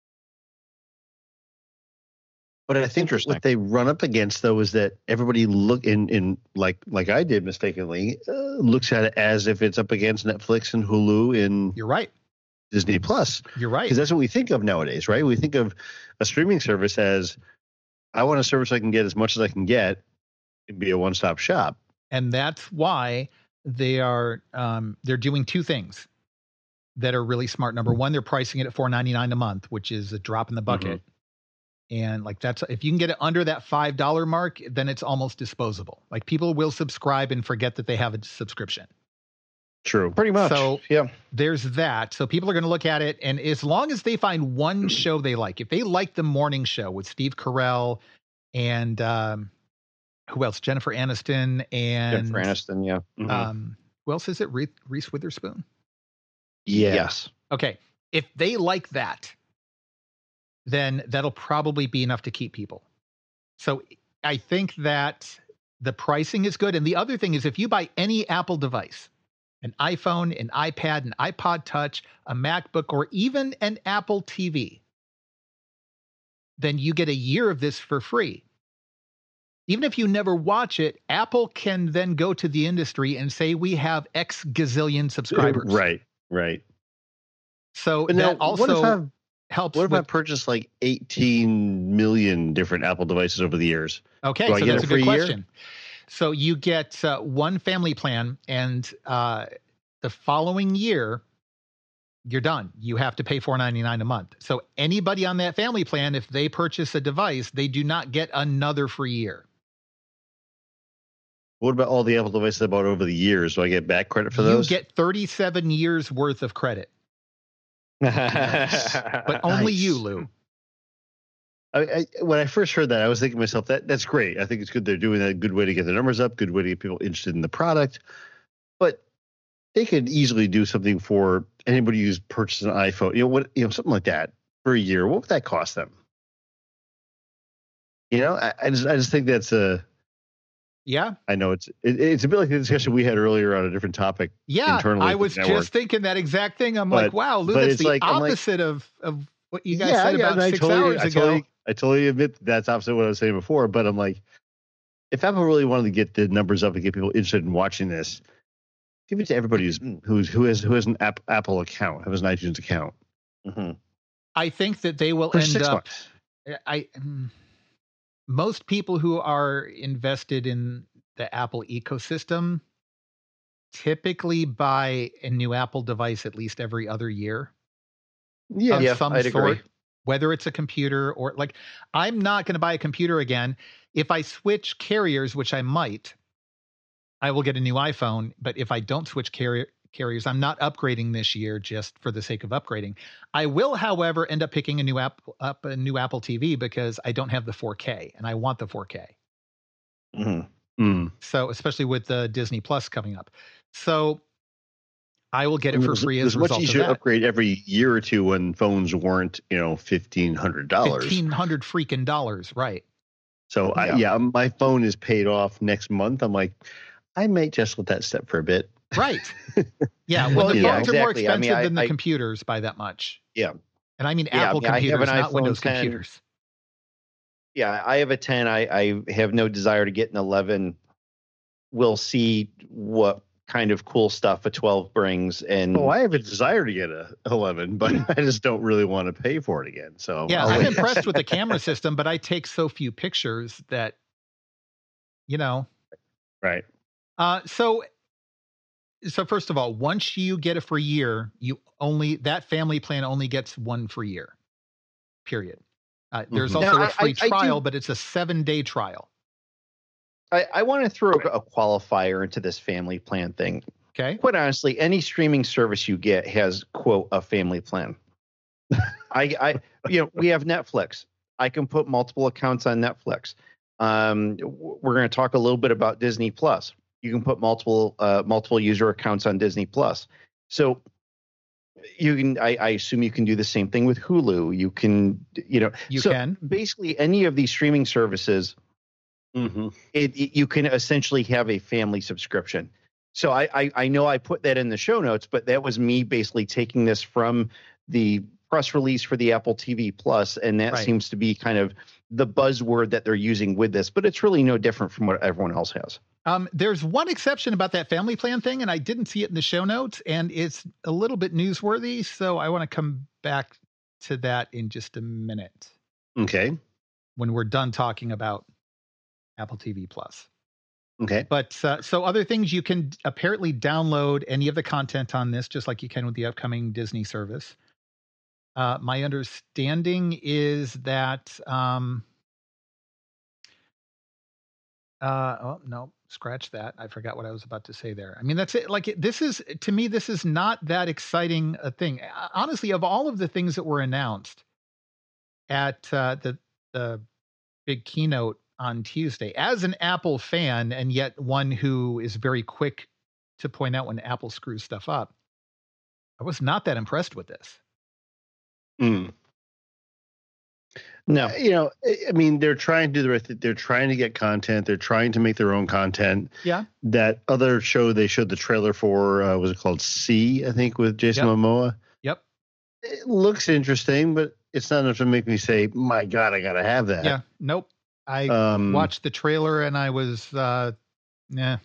But I think
Interesting.
what they run up against, though, is that everybody look in, in like like I did mistakenly, uh, looks at it as if it's up against Netflix and Hulu and
You're right.
Disney Plus.
You're right.
Because that's what we think of nowadays, right? We think of a streaming service as, I want a service I can get as much as I can get and be a one-stop shop.
And that's why they are um, they're doing two things that are really smart. Number one, they're pricing it at four ninety-nine a month, which is a drop in the bucket. And like that's if you can get it under that five dollar mark, then it's almost disposable. Like people will subscribe and forget that they have a subscription.
True.
Pretty much.
So-
yeah.
There's that. So people are going to look at it, and as long as they find one show they like, if they like the morning show with Steve Carell and um, who else? Jennifer Aniston and
Jennifer Aniston, yeah.
Mhm.
um, who else is it? Re- Reese Witherspoon.
yeah.
Yes.
Okay, if they like that, then that'll probably be enough to keep people. So I think that the pricing is good. And the other thing is, if you buy any Apple device, an iPhone, an iPad, an iPod Touch, a MacBook, or even an Apple T V, then you get a year of this for free. Even if you never watch it, Apple can then go to the industry and say, we have X gazillion subscribers.
Right. Right.
So
But now,
that also
what if I've
helps
What if
with
I purchased like eighteen million different Apple devices over the years?
Okay,
Do I
so
get
that's
a
a good
free year?
question. So you get uh, one family plan, and uh, the following year, you're done. You have to pay four ninety-nine a month. So anybody on that family plan, if they purchase a device, they do not get another free year.
What about all the Apple devices I bought over the years? Do I get back credit for
you
those?
get thirty-seven years worth of credit, but only
Nice.
you, Lou.
I, I, when I first heard that, I was thinking to myself, that that's great. I think it's good they're doing that. Good way to get the numbers up. Good way to get people interested in the product. But they could easily do something for anybody who's purchased an iPhone. You know what? You know something like that for a year. What would that cost them? You know, I, I just I just think that's a.
Yeah,
I know it's it, it's a bit like the discussion we had earlier on a different topic.
yeah.
Internally
I
at the
was
network.
just thinking that exact thing. I'm
But-
like, wow, Lou,
but
that's
it's
the
like- I'm like-
opposite of of what you guys
yeah,
said
yeah,
about
and I
six
totally,
hours
I
ago.
Totally, I totally admit that's opposite what I was saying before. But I'm like, if Apple really wanted to get the numbers up and get people interested in watching this, give it to everybody who's who's who has who has an app, Apple account, who has an iTunes account
Mhm.
I think that they will
for
end
six
up.
bucks.
I mm, most people who are invested in the Apple ecosystem typically buy a new Apple device at least every other year
Yeah,
of
Yeah,
some
I'd agree.
sort, whether it's a computer or like I'm not going to buy a computer again. If I switch carriers, which I might, I will get a new iPhone. But if I don't switch carrier carriers, I'm not upgrading this year just for the sake of upgrading. I will, however, end up picking a new app up a new Apple T V because I don't have the four K and I want the four K.
Mhm.
Mm.
So especially with the Disney Plus coming up. So I will get it for free
it
as
was
a
much
result
easier
of
to
that.
upgrade every year or two when phones weren't, you know, fifteen hundred dollars.
Fifteen hundred freaking dollars, right?
So I,
Yeah.
yeah, my phone is paid off next month. I'm like, I might just let that step for a bit.
Right. Yeah. When
Well,
the
yeah,
phones are more
exactly. I mean,
expensive
I-
than the
I-
computers by that much.
Yeah.
And I mean
Yeah, I
Apple
mean, I have
computers,
an
not
iPhone
Windows
ten.
computers.
Yeah, I have a ten. I, I have no desire to get an eleven. We'll see what kind of cool stuff a twelve brings. And
Oh, I have a desire to get a eleven, but I just don't really want to pay for it again. So
Yeah,
I'll
I'm
wait.
impressed with the camera system, but I take so few pictures that, you know.
Right.
Uh, so, so first of all, once you get a free year, you only that family plan only gets one free year. Period. Uh, there's
Mhm.
also
Now,
a
I-
free
I- I
trial,
do-
but it's a seven day trial.
I, I want to throw a qualifier into this family plan thing.
Okay.
Quite honestly, any streaming service you get has, quote, a family plan. I, I, you know, we have Netflix. I can put multiple accounts on Netflix. Um, w- we're going to talk a little bit about Disney Plus. You can put multiple, uh, multiple user accounts on Disney Plus. So you can, I, I assume you can do the same thing with Hulu. You can, you know,
You
so
can.
basically any of these streaming services,
Mm-hmm.
it, it you can essentially have a family subscription. So I, I I know I put that in the show notes, but that was me basically taking this from the press release for the Apple T V Plus, and that
Right.
seems to be kind of the buzzword that they're using with this, but it's really no different from what everyone else has.
Um, there's one exception about that family plan thing, and I didn't see it in the show notes, and it's a little bit newsworthy. So I want to come back to that in just a minute
Okay.
when we're done talking about Apple T V Plus.
Okay.
But uh, so other things, you can apparently download any of the content on this, just like you can with the upcoming Disney service. Uh, my understanding is that, um, uh, oh, no, scratch that. I forgot what I was about to say there. I mean, that's it. Like, it, this is, to me, this is not that exciting a thing. Honestly, of all of the things that were announced at uh, the, the big keynote on Tuesday, as an Apple fan, and yet one who is very quick to point out when Apple screws stuff up, I was not that impressed with this.
Mm.
No,
You know, I I mean, they're trying to do the right thing. They're trying to get content. They're trying to make their own content.
Yeah.
That other show they showed the trailer for, uh, was it called C, I think, with Jason
Yep.
Momoa?
Yep.
It looks interesting, but it's not enough to make me say, my God, I got to have that.
Yeah. Nope. I
Um,
watched the trailer and I was, uh, nah.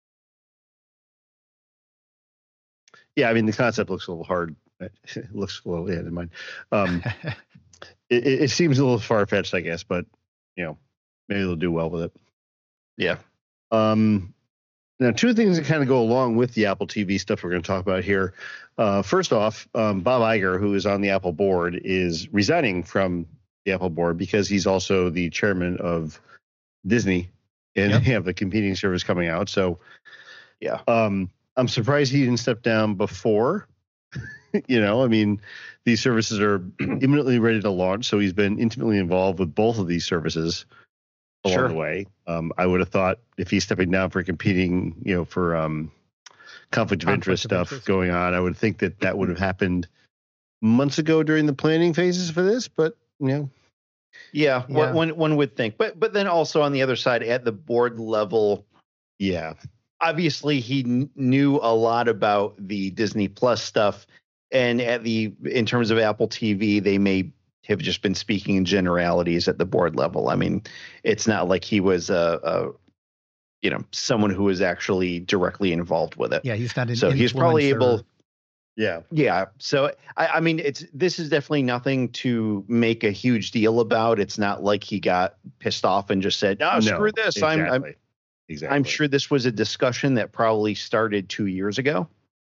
Yeah, I mean, the concept looks a little hard. It looks a little, yeah, never mind. Um, it, it it seems a little far-fetched, I guess, but, you know, maybe they'll do well with it.
yeah,
Um, now, two things that kind of go along with the Apple T V stuff we're going to talk about here. Uh, first off, um, Bob Iger, who is on the Apple board, is resigning from the Apple board because he's also the chairman of Disney, and
Yep.
they have a competing service coming out. So,
yeah.
um, I'm surprised he didn't step down before. You know, I mean, these services are imminently ready to launch, so he's been intimately involved with both of these services along
Sure.
the way. Um, I would have thought if he's stepping down for competing, you know, for um, conflict of
Conflict
interest
of
stuff
interest.
going on, I would think that that would have happened months ago during the planning phases for this. But you know,
Yeah,
Yeah.
One, one one would think, but but then also on the other side, at the board level,
yeah,
obviously he kn- knew a lot about the Disney Plus stuff, and at the in terms of Apple T V, they may have just been speaking in generalities at the board level. I mean, it's not like he was a, a you know someone who was actually directly involved with it.
Yeah. He's not an
So he's probably
influencer.
able.
yeah,
Yeah. So I, I mean, it's this is definitely nothing to make a huge deal about. It's not like he got pissed off and just said, "No,
no,
screw this." I'm, I'm
exactly. exactly.
I'm sure this was a discussion that probably started two years ago.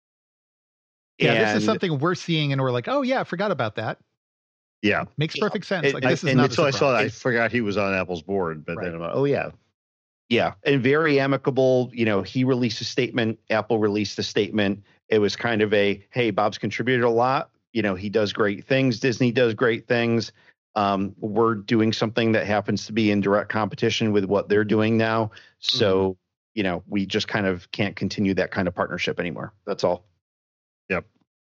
Yeah. This is
And-
something we're seeing and we're like, oh, yeah, I forgot about that.
Yeah.
Makes
Yeah.
perfect sense.
It-
Like,
I-
this is
and
not a
Until I saw that, I
surprise.
forgot he was on Apple's board. But
Right.
then I'm like, oh yeah,
Yeah, and very amicable. You know, he released a statement. Apple released a statement. It was kind of a, hey, Bob's contributed a lot. You know, he does great things. Disney does great things. Um, we're doing something that happens to be in direct competition with what they're doing now. So, you know, we just kind of can't continue that kind of partnership anymore. That's all.
Yep.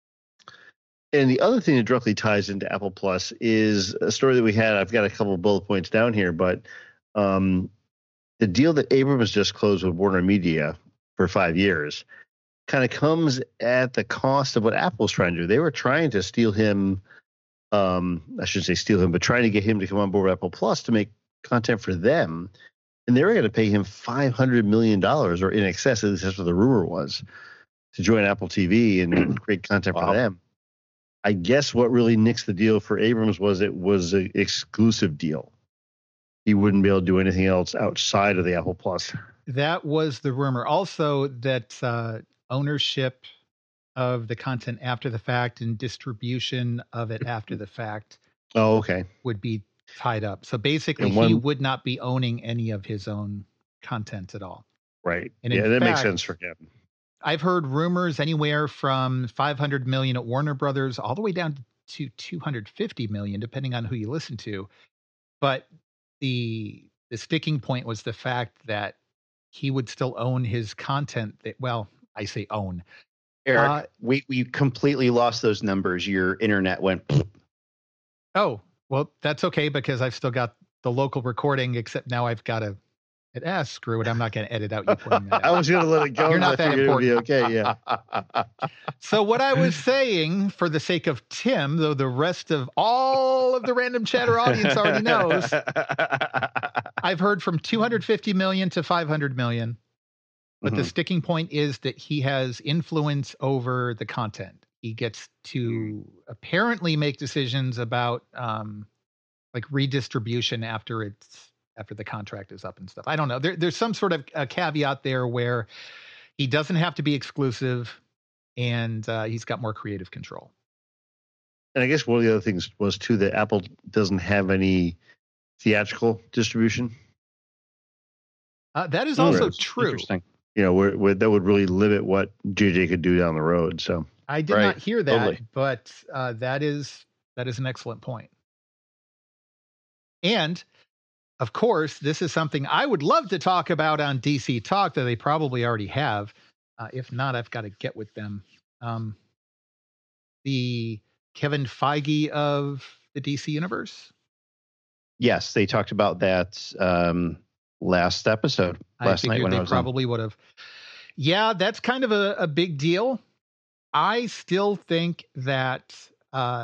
And the other thing that directly ties into Apple Plus is a story that we had. I've got a couple of bullet points down here, but um, the deal that Abrams just closed with Warner Media for five years kind of comes at the cost of what Apple's trying to do. They were trying to steal him. Um, I shouldn't say steal him, but trying to get him to come on board with Apple Plus to make content for them. And they were going to pay him five hundred million dollars or in excess, at least that's what the rumor was, to join Apple T V and create content wow. for them. I guess what really nixed the deal for Abrams was it was an exclusive deal. He wouldn't be able to do anything else outside of the Apple Plus.
That was the rumor. Also, that uh, ownership of the content after the fact and distribution of it after the fact.
Oh, okay.
Would be tied up. So basically, one, he would not be owning any of his own content at all.
Right. And yeah, that fact, makes sense for him.
I've heard rumors anywhere from five hundred million at Warner Brothers all the way down to two hundred fifty million, depending on who you listen to. But the the sticking point was the fact that he would still own his content. That, well, I say own.
Eric, uh, we, we completely lost those numbers. Your internet went.
Oh, well, that's okay because I've still got the local recording, except now I've got to. It ah, screw it. I'm not going to edit out you pointing that out.
I was going to let it go.
You're not that important.
Be okay, yeah.
So what I was saying, for the sake of Tim, though the rest of all of the Random Chatter audience already knows, I've heard from two hundred fifty million to five hundred million. But mm-hmm. the sticking point is that he has influence over the content. He gets to apparently make decisions about um, like redistribution after it's after the contract is up and stuff. I don't know. There, there's some sort of a caveat there where he doesn't have to be exclusive and uh, he's got more creative control.
And I guess one of the other things was too that Apple doesn't have any theatrical distribution.
Uh, that is also mm, true.
Interesting. You know, where, where that would really limit what J J could do down the road. So
I did right. not hear that, totally. but uh, that is that is an excellent point. And of course, this is something I would love to talk about on D C Talk that they probably already have. Uh, if not, I've got to get with them. Um, the Kevin Feige of the D C universe.
Yes, they talked about that um, last episode, last
I
night when
they
I was
probably
on.
would have. Yeah, that's kind of a, a big deal. I still think that uh,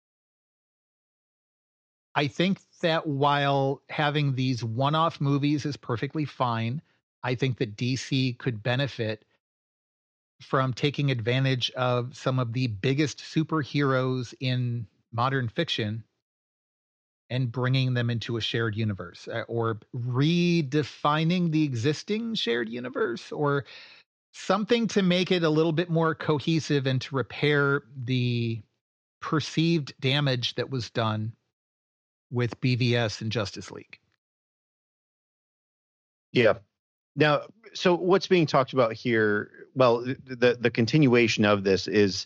I think that while having these one-off movies is perfectly fine, I think that D C could benefit from taking advantage of some of the biggest superheroes in modern fiction and bringing them into a shared universe, or redefining the existing shared universe, or something to make it a little bit more cohesive and to repair the perceived damage that was done with B V S and Justice League.
Yeah. Now, so what's being talked about here, well, the, the continuation of this is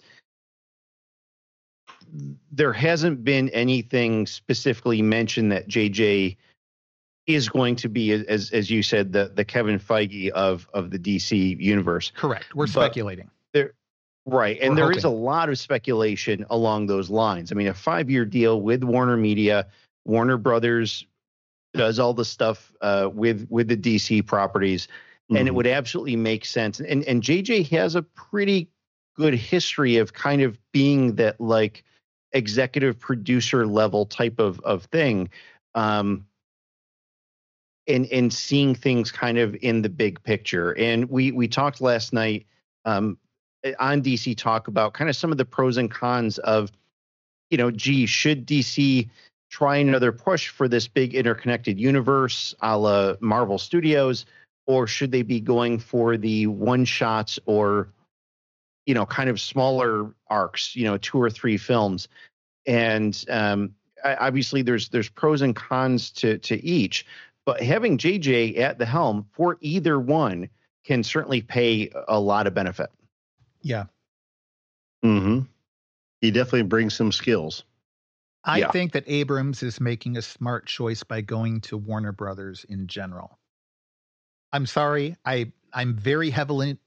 there hasn't been anything specifically mentioned that J J is going to be, as as you said, the, the Kevin Feige of, of the D C universe.
Correct. We're
but
speculating.
There, right. And
We're
there
hoping.
is a lot of speculation along those lines. I mean, a five-year deal with Warner Media. Warner Brothers does all the stuff uh, with with the D C properties, mm-hmm. and it would absolutely make sense. And and J J has a pretty good history of kind of being that like executive producer level type of of thing, um, and and seeing things kind of in the big picture. And we we talked last night um, on D C Talk about kind of some of the pros and cons of, you know, gee, should D C try another push for this big interconnected universe a la Marvel Studios, or should they be going for the one shots or, you know, kind of smaller arcs, you know, two or three films? And um, obviously there's there's pros and cons to to each, but having J J at the helm for either one can certainly pay a lot of benefit.
Yeah.
Mm-hmm. He definitely brings some skills.
I
Yeah.
think that Abrams is making a smart choice by going to Warner Brothers in general. I'm sorry. I, I'm very heavily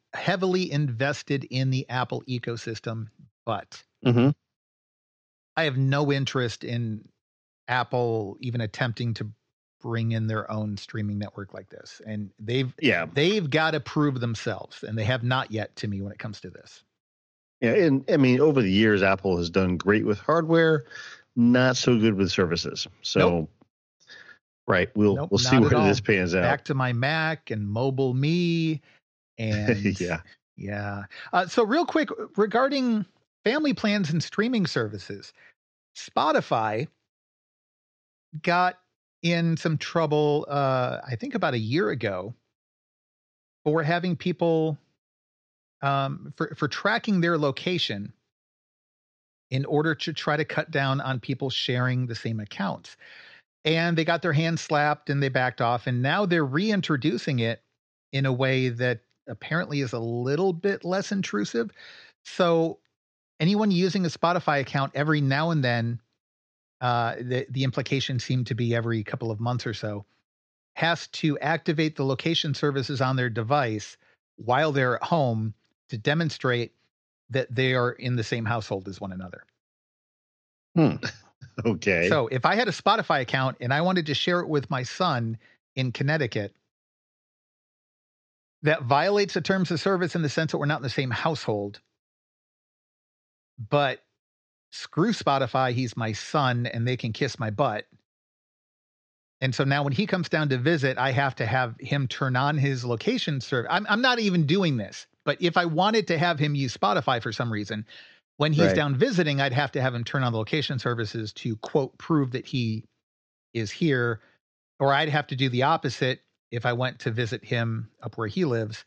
heavily invested in the Apple ecosystem, but
Mm-hmm.
I have no interest in Apple even attempting to bring in their own streaming network like this. And they've
Yeah.
they've got to prove themselves, and they have not yet to me when it comes to this.
Yeah, and I mean, over the years, Apple has done great with hardware, not so good with services. So,
Nope.
right, we'll
Nope,
we'll see
not at
where
all.
this pans out.
Back to my Mac and Mobile Me, and
Yeah.
yeah. Uh, so real quick regarding family plans and streaming services, Spotify got in some trouble, uh, I think about a year ago, for having people um, for for tracking their location in order to try to cut down on people sharing the same accounts. And they got their hands slapped and they backed off. And now they're reintroducing it in a way that apparently is a little bit less intrusive. So anyone using a Spotify account every now and then, uh, the, the implication seemed to be every couple of months or so, has to activate the location services on their device while they're at home to demonstrate that they are in the same household as one another.
Hmm.
Okay.
So if I had a Spotify account and I wanted to share it with my son in Connecticut, that violates the terms of service in the sense that we're not in the same household. But screw Spotify, he's my son and they can kiss my butt. And so now when he comes down to visit, I have to have him turn on his location service. I'm, I'm not even doing this, but if I wanted to have him use Spotify for some reason, when he's
Right.
down visiting, I'd have to have him turn on the location services to, quote, prove that he is here. Or I'd have to do the opposite if I went to visit him up where he lives.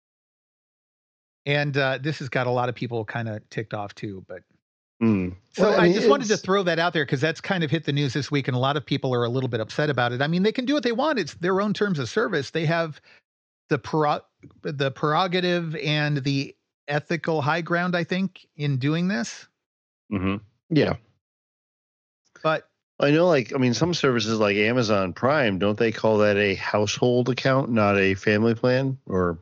And uh, this has got a lot of people kind of ticked off too. But
Mm.
so
Well,
I,
mean,
just wanted to
it's-
throw that out there because that's kind of hit the news this week. And a lot of people are a little bit upset about it. I mean, they can do what they want. It's their own terms of service. They have the prerog- the prerogative and the ethical high ground, I think, in doing this.
Mhm.
Yeah.
But
I know, like, I mean, some services like Amazon Prime, don't they call that a household account, not a family plan? Or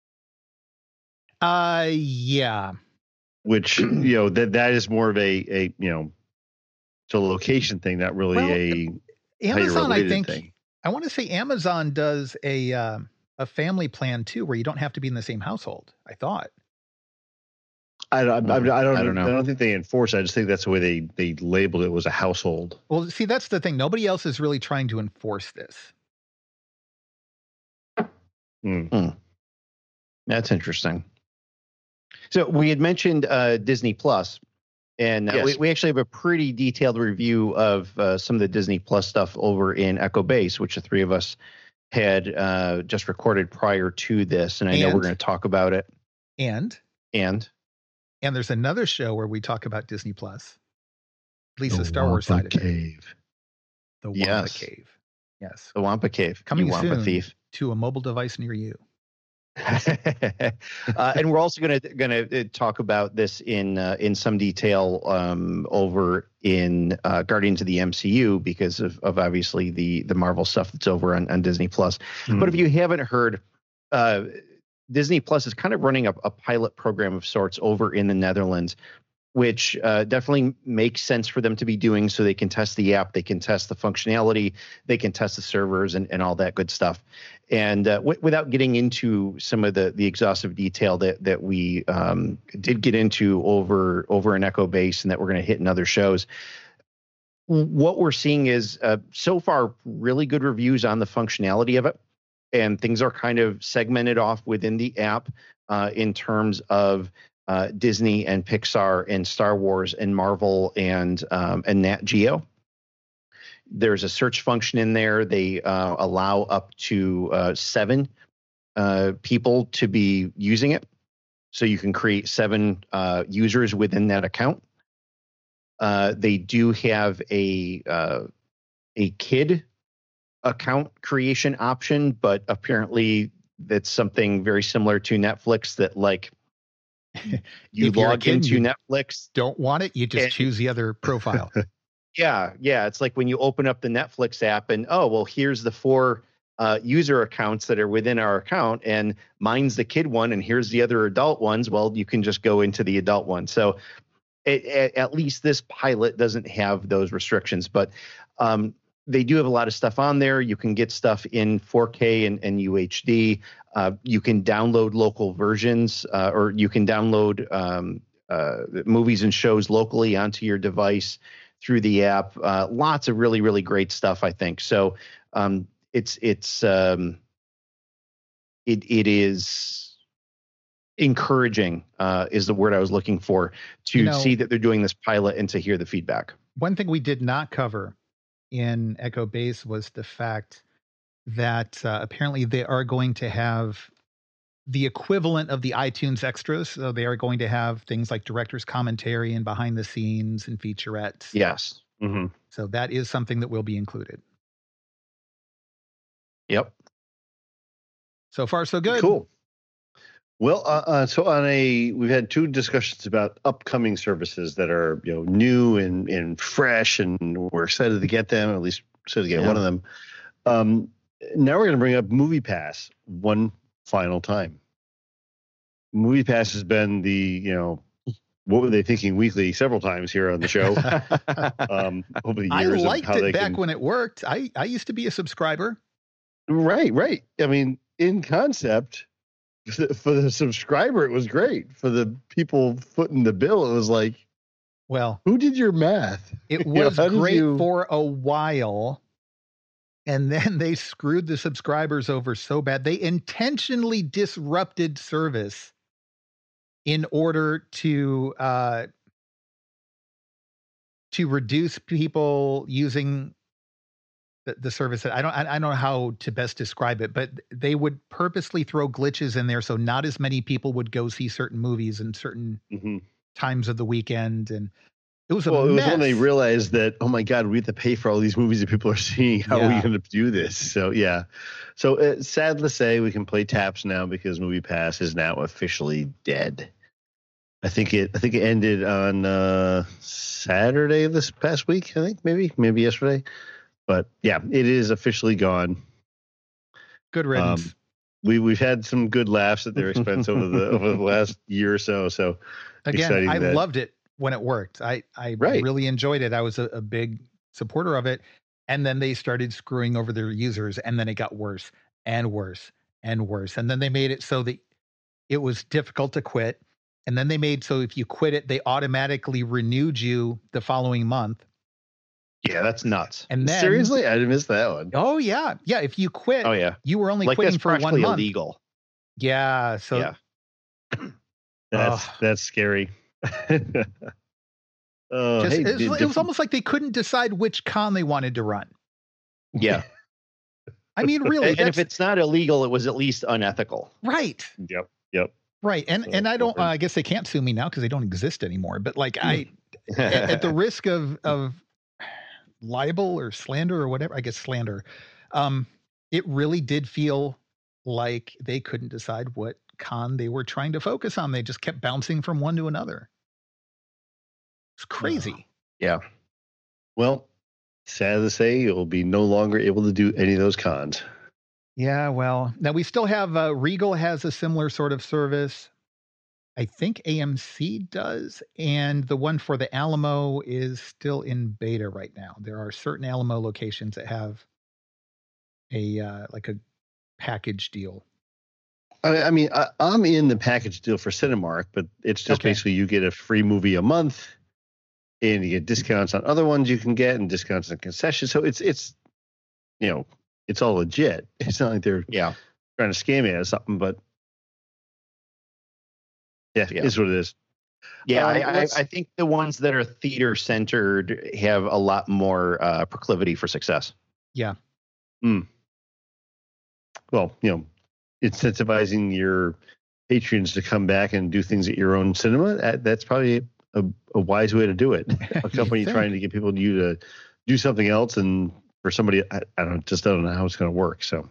uh, yeah.
which, you know, that that is more of a, a you know, it's a location thing, not really
Well,
a how you're
Amazon, I
related
think,
thing.
I want to say Amazon does a uh, a family plan too, where you don't have to be in the same household. I thought.
I don't, I, I, don't,
I
I
don't
don't
know.
I don't think they enforce it. I just think that's the way they, they labeled it was a household.
Well, see, that's the thing. Nobody else is really trying to enforce this.
Mm.
That's interesting. So we had mentioned uh, Disney Plus, and uh,
Yes.
we, we actually have a pretty detailed review of uh, some of the Disney Plus stuff over in Echo Base, which the three of us had uh, just recorded prior to this. And I know
And-
we're going to talk about it.
And
And
and there's another show where we talk about Disney Plus, at least the,
The
Star Wars
Wampa
side of it,
Cave.
the Wampa
Yes.
Cave. Yes,
the Wampa Cave,
coming
you Wampa
soon
thief.
to a mobile device near you.
uh, and we're also going to going to talk about this in uh, in some detail um, over in uh, Guardians of the M C U because of, of obviously the the Marvel stuff that's over on, on Disney Plus.
Mm.
But if you haven't heard, uh, Disney Plus is kind of running a, a pilot program of sorts over in the Netherlands, which uh, definitely makes sense for them to be doing so they can test the app, they can test the functionality, they can test the servers and, and all that good stuff. And uh, w- without getting into some of the, the exhaustive detail that that we um, did get into over over in Echo Base and that we're going to hit in other shows, what we're seeing is uh, so far really good reviews on the functionality of it. And things are kind of segmented off within the app uh, in terms of uh, Disney and Pixar and Star Wars and Marvel and um, and Nat Geo. There's a search function in there. They uh, allow up to uh, seven uh, people to be using it. So you can create seven uh, users within that account. Uh, they do have a uh, a kid account creation option, but apparently that's something very similar to Netflix that like you
If you're a
log
kid and
into
you
Netflix.
Don't want it, you just
And-
choose the other profile.
Yeah, yeah. It's like when you open up the Netflix app and, oh, well, here's the four uh, user accounts that are within our account, and mine's the kid one, and here's the other adult ones. Well, you can just go into the adult one. So it, it, at least this pilot doesn't have those restrictions, but um, they do have a lot of stuff on there. You can get stuff in four K and, and U H D. Uh, you can download local versions, uh, or you can download um, uh, movies and shows locally onto your device through the app. Uh, lots of really, really great stuff, I think. So um, it's it's um, it it is encouraging, uh, is the word I was looking for, to
You know,
see that they're doing this pilot and to hear the feedback.
one thing we did not cover in Echo Base was the fact that uh, apparently they are going to have the equivalent of the iTunes extras. So they are going to have things like director's commentary and behind the scenes and featurettes.
Yes.
Mm-hmm.
So that is something that will be included.
Yep.
So far, so good.
Cool. Well, uh, uh, so on a, we've had two discussions about upcoming services that are, you know, new and, and fresh, and we're excited to get them, at least excited to get
Yeah.
one of them. Um, now we're going to bring up MoviePass one final time. MoviePass has been the, you know, what were they thinking weekly several times here on the show. um, over the
I
years
liked
of how
it
they
back
can,
when it worked. I, I used to be a subscriber.
right, right. I mean, in concept, for the subscriber, it was great. For the people footing the bill, it was like,
Well,
who did your math?
it
You know,
was
how did
great
you-
for a while. And then they screwed the subscribers over so bad. They intentionally disrupted service in order to uh, to reduce people using the, the service. I don't I don't know how to best describe it, but they would purposely throw glitches in there so not as many people would go see certain movies in certain
Mhm.
times of the weekend, and it was a
Well, it was
mess.
when they realized that, oh my God, we have to pay for all these movies that people are seeing. How are we
Yeah.
going to do this? So, yeah. So, uh, sad to say, we can play taps now because MoviePass is now officially dead. I think it. I think it ended on uh, Saturday this past week. I think maybe, maybe yesterday. But yeah, it is officially gone.
Good riddance.
Um, we we've had some good laughs at their expense over the over the last year or so. So
Again,
exciting
I
that-
loved it when it worked. I, I
Right.
really enjoyed it. I was a, a big supporter of it. And then they started screwing over their users, and then it got worse and worse and worse. And then they made it so that it was difficult to quit. And then they made so if you quit it, they automatically renewed you the following month.
Yeah, that's nuts.
And then
seriously, I missed that one.
Oh yeah. Yeah. If you quit,
Oh yeah,
you were only
like
quitting
that's
for one
practically
month.
illegal.
Yeah. So
Yeah.
That's
Ugh.
that's scary. Oh,
just,
hey,
it, was,
did-
it was almost like they couldn't decide which con they wanted to run.
Yeah,
I mean, really,
and, and if
that's-
it's not illegal, it was at least unethical.
right.
Yep, yep.
Right. And
So,
and I don't, uh,
over.
I guess they can't sue me now because they don't exist anymore. But like I, at, at the risk of, of libel or slander or whatever, I guess slander, um, it really did feel like they couldn't decide what con they were trying to focus on. They just kept bouncing from one to another. It's crazy.
Yeah,
Well, sad to say, you'll be no longer able to do any of those cons.
Yeah. Well, now we still have, uh, Regal has a similar sort of service. I think A M C does, and the one for the Alamo is still in beta right now. There are certain Alamo locations that have a uh, like a package deal.
I, I mean, I, I'm in the package deal for Cinemark, but it's just
Okay.
basically you get a free movie a month, and you get discounts on other ones you can get, and discounts on concessions. So it's it's, you know, it's all legit. It's not like they're
yeah,
trying to scam you or something, but yeah,
Yeah.
it's what it is.
yeah.
Um,
I, I,
let's-
I think the ones that are theater centered have a lot more uh, proclivity for success.
Well, you know, incentivizing your patrons to come back and do things at your own cinema, that, that's probably a, a wise way to do it. A
You
company
think?
trying to get people to you to do something else, and for somebody, I, I don't just don't know how it's going to work. So,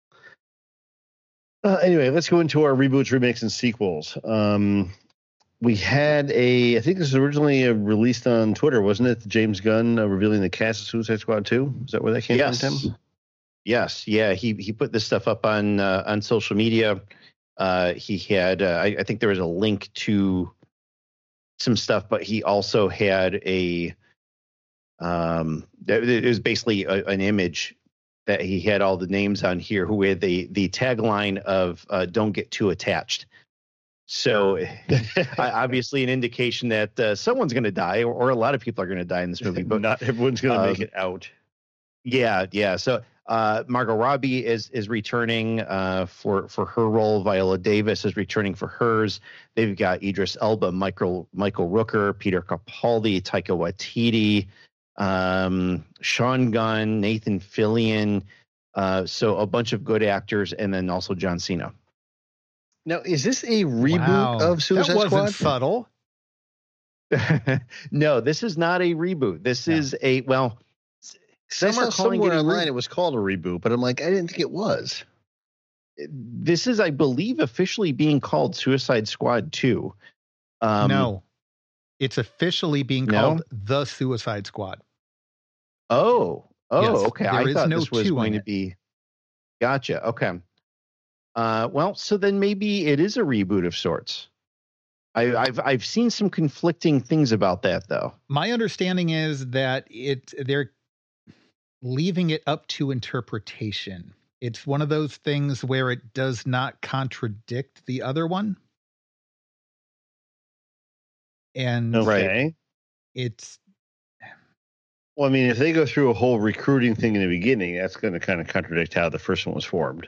uh, anyway, let's go into our reboots, remakes, and sequels. Um, we had a, I think this was originally uh, released on Twitter, wasn't it? James Gunn uh, revealing the cast of Suicide Squad two. Is that where that came
Yes.
from, Tim?
Yes, yeah, he he put this stuff up on uh, on social media. Uh, he had, uh, I, I think there was a link to some stuff, but he also had a, um, it was basically a, an image that he had all the names on here who had the the tagline of uh, "Don't get too attached." So obviously an indication that uh, someone's going to die, or, or a lot of people are going to die in this movie, but
not everyone's going to
um,
make it out.
Yeah, yeah. So uh, Margot Robbie is is returning uh, for for her role. Viola Davis is returning for hers. They've got Idris Elba, Michael Michael Rooker, Peter Capaldi, Taika Waititi, um, Sean Gunn, Nathan Fillion. Uh, so a bunch of good actors, and then also John Cena.
Now, is this a reboot
Wow.
of Suicide
That wasn't
Squad?
subtle.
No, this is not a reboot. This
No.
is a well.
Some
Some
I
are
saw
calling it
somewhere
a
online
re-
it was called a reboot, but I'm like, I didn't think it was.
This is, I believe, officially being called Suicide Squad two. Um,
No. It's officially being
No?
called The Suicide Squad.
Oh, oh,
Yes,
okay.
there
I
is
thought
no
this was
two in
going to
it.
be. Gotcha. Okay. Uh, well, so then maybe it is a reboot of sorts. I, I've I've seen some conflicting things about that, though.
My understanding is that it they're leaving it up to interpretation. It's one of those things where it does not contradict the other one. And
Okay.
it's
Well, I mean, if they go through a whole recruiting thing in the beginning, that's going to kind of contradict how the first one was formed.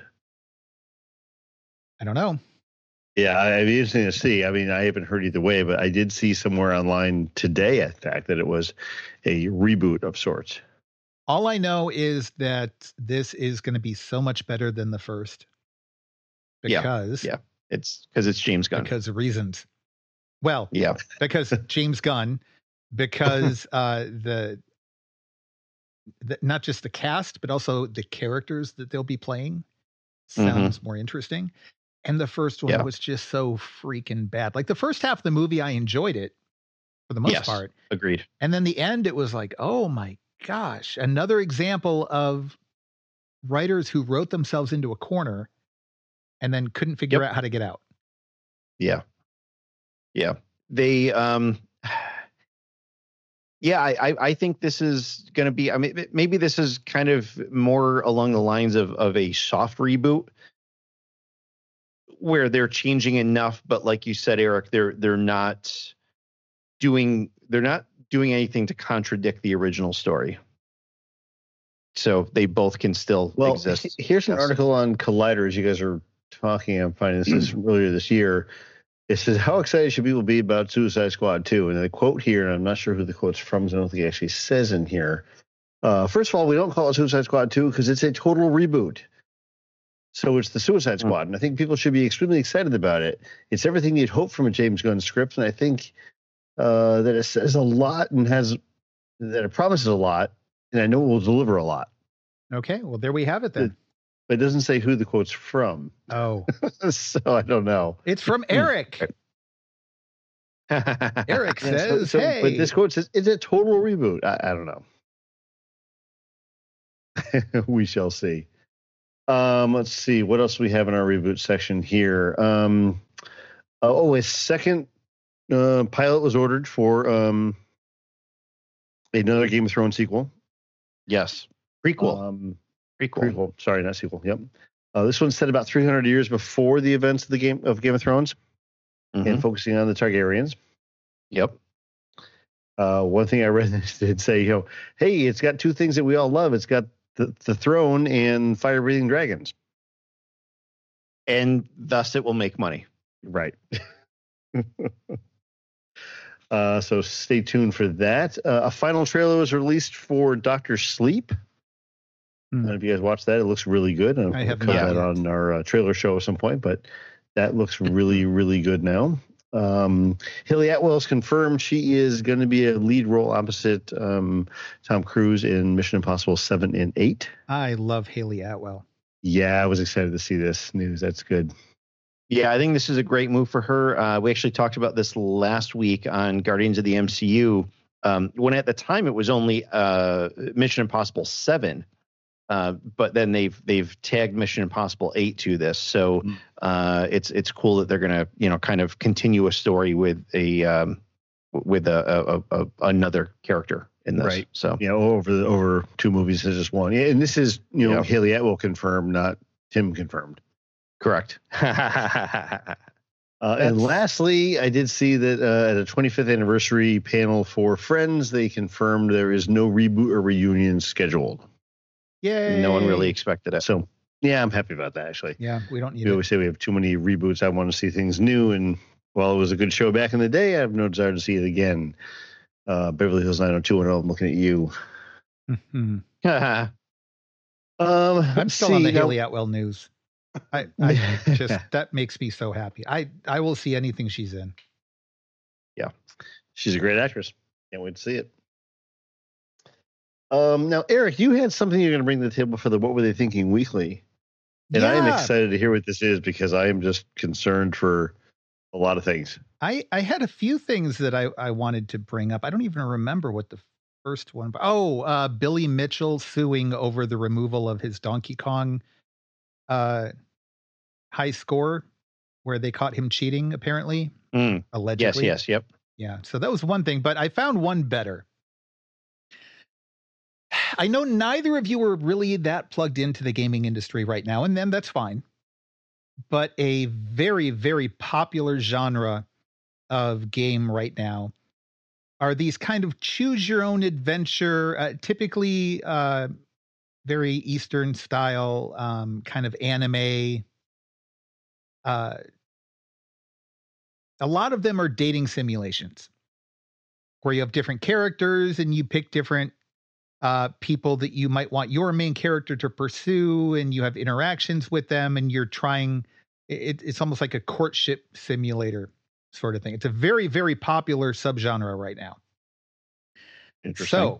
I don't know.
Yeah, I- it'd be interesting to see. I mean, I haven't heard either way, but I did see somewhere online today, in fact, that it was a reboot of sorts.
All I know is that this is going to be so much better than the first.
Yeah,
Because
yeah. It's because it's James Gunn.
because of reasons. Well,
Yeah.
because James Gunn, because uh, the, the not just the cast, but also the characters that they'll be playing sounds more interesting. And the first one
Yeah.
was just so freaking bad. Like the first half of the movie, I enjoyed it for the most
Yes.
part.
Agreed.
And then the end, it was like, oh my gosh, another example of writers who wrote themselves into a corner and then couldn't figure
Yep.
out how to get out.
Yeah. Yeah. They um yeah, I, I I think this is gonna be, I mean, maybe this is kind of more along the lines of of a soft reboot where they're changing enough, but like you said, Eric, they're they're not doing they're not doing anything to contradict the original story. So they both can still
Well,
exist.
he- here's an
Yes.
article on Collider as you guys are talking. I'm finding this is earlier this year. It says, how excited should people be about Suicide Squad two? And the quote here, and I'm not sure who the quote's from, so I don't think it actually says in here. Uh, first of all, we don't call it Suicide Squad two because it's a total reboot. So it's the Suicide
Hmm.
Squad, and I think people should be extremely excited about it. It's everything you'd hope from a James Gunn script, and I think uh, that it says a lot and has that it promises a lot, and I know it will deliver a lot.
Okay, well, there we have it then.
But it doesn't say who the quote's from,
Oh,
so I don't know.
it's from Eric. Eric
Yeah, so-
says,
so-
hey.
But this quote says it's a total reboot. I, I don't know. We shall see. Um, let's see what else we have in our reboot section here. Um, oh, a second uh, pilot was ordered for um, another Game of Thrones sequel.
Yes. Prequel.
Um,
Prequel.
prequel. Sorry, not sequel. Yep. Uh, this one's set about three hundred years before the events of the game of Game of Thrones,
Mhm.
and focusing on the Targaryens.
Yep.
Uh, one thing I read did say, you know, hey, it's got two things that we all love. It's got the, the throne and fire breathing dragons.
And thus it will make money.
Right. uh, so stay tuned for that. Uh, a final trailer was released for Doctor Sleep. I don't know if you guys watched that. It looks really good.
I have
cover
not
that
yet.
on our uh, trailer show at some point, but that looks really, really good now. Um, Haley Atwell is confirmed she is going to be a lead role opposite um, Tom Cruise in Mission Impossible seven and eight.
I love Haley Atwell.
Yeah, I was excited to see this news. That's good.
Yeah, I think this is a great move for her. Uh, we actually talked about this last week on Guardians of the M C U, um, when at the time it was only uh, Mission Impossible seven Uh, but then they've they've tagged Mission Impossible eight to this, so uh, it's it's cool that they're gonna you know kind of continue a story with a um, with a, a, a another character in this.
Right.
So
yeah, over the over two movies is just one. Yeah, and this is you know
Yeah.
Haley Atwell confirmed, not Tim confirmed.
correct.
Uh, and lastly, I did see that uh, at a twenty-fifth anniversary panel for Friends, they confirmed there is no reboot or reunion scheduled.
Yay.
No one really expected it.
So, yeah, I'm happy about that, actually.
Yeah, we don't need
We
it.
always say we have too many reboots. I want to see things new. And while it was a good show back in the day, I have no desire to see it again. Uh, Beverly Hills nine oh two one oh, I'm looking at you.
Mhm.
Uh,
Um,
I'm
let's
still on
see,
the
now-
Haley Atwell news. I, I just that makes me so happy. I I will see anything she's in.
She's a great actress. Can't wait to see it. Um, now, Eric, you had something you're going to bring to the table for the What Were They Thinking Weekly. And I am
Yeah.
excited to hear what this is because I am just concerned for a lot of things.
I, I had a few things that I, I wanted to bring up. I don't even remember what the first one. Oh, uh, Billy Mitchell suing over the removal of his Donkey Kong uh, high score, where they caught him cheating. Apparently,
mm, yes,
allegedly.
yes, yep.
Yeah. So that was one thing, but I found one better. I know neither of you are really that plugged into the gaming industry right now, and then that's fine. But a very, very popular genre of game right now are these kind of choose your own adventure, uh, typically uh, very Eastern style, um, kind of anime. Uh, a lot of them are dating simulations where you have different characters and you pick different uh, people that you might want your main character to pursue, and you have interactions with them, and you're trying. It, it's almost like a courtship simulator sort of thing. It's a very, very popular subgenre right now.
Interesting.
So,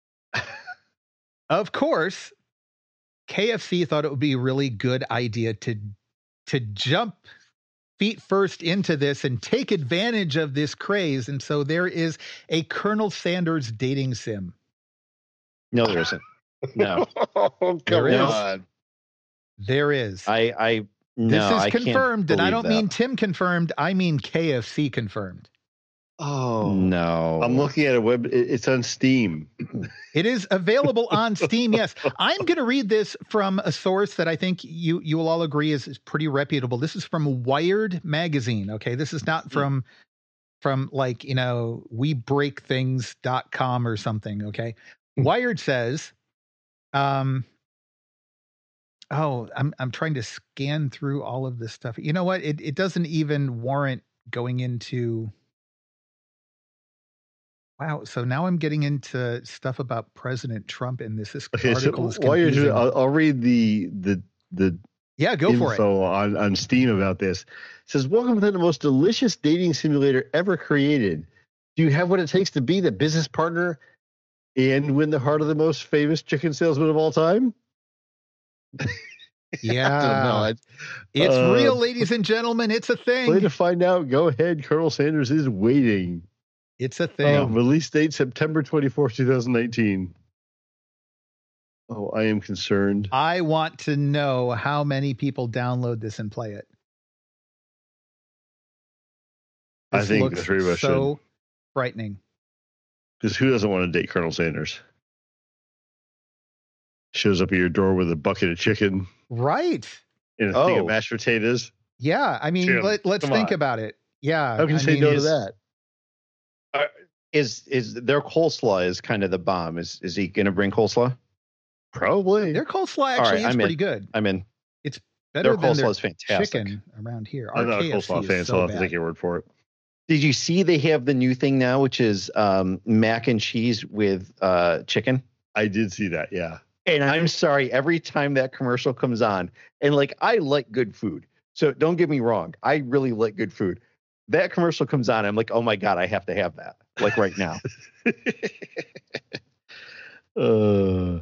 of course, K F C thought it would be a really good idea to to jump feet first into this and take advantage of this craze. And so there is a Colonel Sanders dating sim.
No, there isn't. No,
oh, come
There is.
on.
There is.
I, I, no,
this is
I can't
confirmed, and I
believe
don't
that.
mean Tim confirmed. I mean K F C confirmed.
Oh,
No,
I'm looking at a web. it- It's on Steam.
It is available on Steam. Yes, I'm going to read this from a source that I think you you will all agree is, is pretty reputable. This is from Wired magazine. Okay, this is not from from like you know we break things dot com or something. Okay, Wired says, um, oh, I'm I'm trying to scan through all of this stuff. You know what? It it doesn't even warrant going into. Wow. So now I'm getting into stuff about President Trump in this. This
Okay, so
article is
while you're doing,
confusing.
I'll, I'll read the the the
Yeah, go for it.
info on on Steam about this. It says, "Welcome to the most delicious dating simulator ever created. Do you have what it takes to be the business partner and win the heart of the most famous chicken salesman of all time?"
Yeah.
I don't know. I-
It's
Uh,
real, ladies and gentlemen. It's a
Way
thing.
to find out. Go ahead. Colonel Sanders is waiting.
It's a thing.
Uh, release date September twenty-fourth, twenty nineteen. Oh, I am concerned.
I want to know how many people download this and play it.
I
This
think the
looks
three of us
so frightening.
Because who doesn't want to date Colonel Sanders? Shows up at your door with a bucket of chicken
Right.
and a thing of
Oh.
mashed potatoes.
Yeah. I mean,
Jim,
let, let's
come
think
on.
about it. Yeah.
How can you
I
say
mean,
no to
is-
that?
is is their coleslaw is kind of the bomb. Is is he going to bring coleslaw?
Probably.
Their coleslaw
right,
actually is
I'm in.
pretty good.
I mean,
Better
their
than
coleslaw
their
is fantastic.
chicken around here.
I'm
Our
not a
K F C
coleslaw
is
fan, so
so
I'll have to
bad.
take your word for it.
Did you see they have the new thing now, which is um, mac and cheese with uh, chicken?
I did see that, yeah.
And I'm sorry, every time that commercial comes on, and like I like good food, so don't get me wrong, I really like good food. That commercial comes on, I'm like, oh my god, I have to have that, like right now.
uh,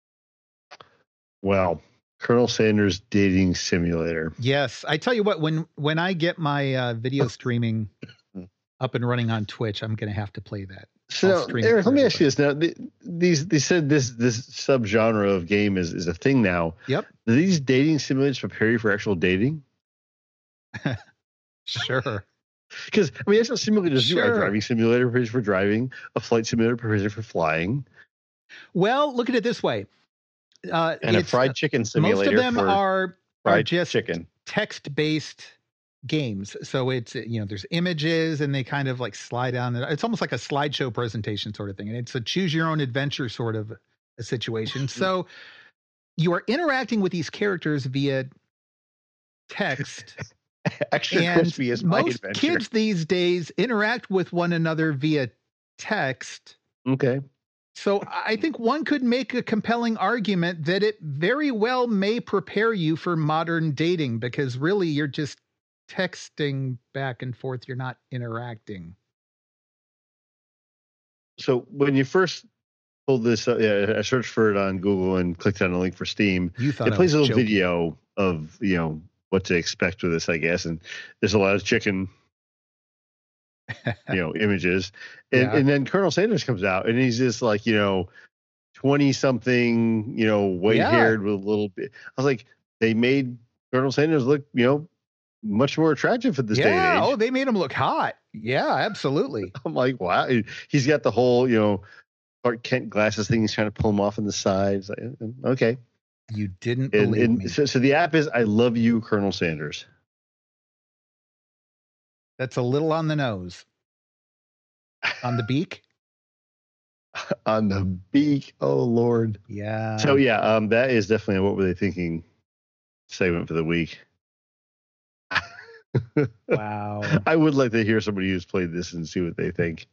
well, Colonel Sanders dating simulator.
Yes, I tell you what. When when I get my uh, video streaming up and running on Twitch, I'm going to have to play that.
So
I'll
now,
stream it
Eric,
for
let me ask you
everybody.
this. Now, the, these they said this this subgenre of game is is a thing now.
Yep.
Do these dating simulators prepare you for actual dating?
Sure.
Because I mean, that's what simulators do. A
Sure.
driving simulator prepares you for driving. A flight simulator prepares you for flying.
Well, look at it this way. Uh,
And a
it's-
fried chicken
most
simulator
of them
for
are are
fried
just
chicken.
text-based games. So it's, you know, there's images and they kind of like slide down. It's almost like a slideshow presentation sort of thing. And it's a choose your own adventure sort of a situation. So you are interacting with these characters via text.
Extra
and
crispy is my
most
adventure.
kids these days interact with one another via text.
Okay.
So I think one could make a compelling argument that it very well may prepare you for modern dating, because really you're just texting back and forth. You're not interacting.
So when you first pulled this, up, yeah, I searched for it on Google and clicked on a link for Steam.
You thought
It
I
plays a
was
little
joking.
video of, you know, what to expect with this, I guess. And there's a lot of chicken, you know, images. And,
Yeah.
and then Colonel Sanders comes out and he's just like, you know, twenty something, you know, white haired with a little bit. I was like, they made Colonel Sanders look, you know, much more attractive at this day
Yeah.
and age.
Oh, they made him look hot. Yeah, absolutely.
I'm like, wow. He's got the whole, you know, Clark Kent glasses thing. He's trying to pull them off on the sides. Like, okay.
You didn't
And,
believe
and
me.
so, so the app is I love you, Colonel Sanders.
That's a little on the nose. On the beak?
On the beak. Oh, Lord.
Yeah.
So, yeah, um, that is definitely a what were they thinking segment for the week.
Wow.
I would like to hear somebody who's played this and see what they think.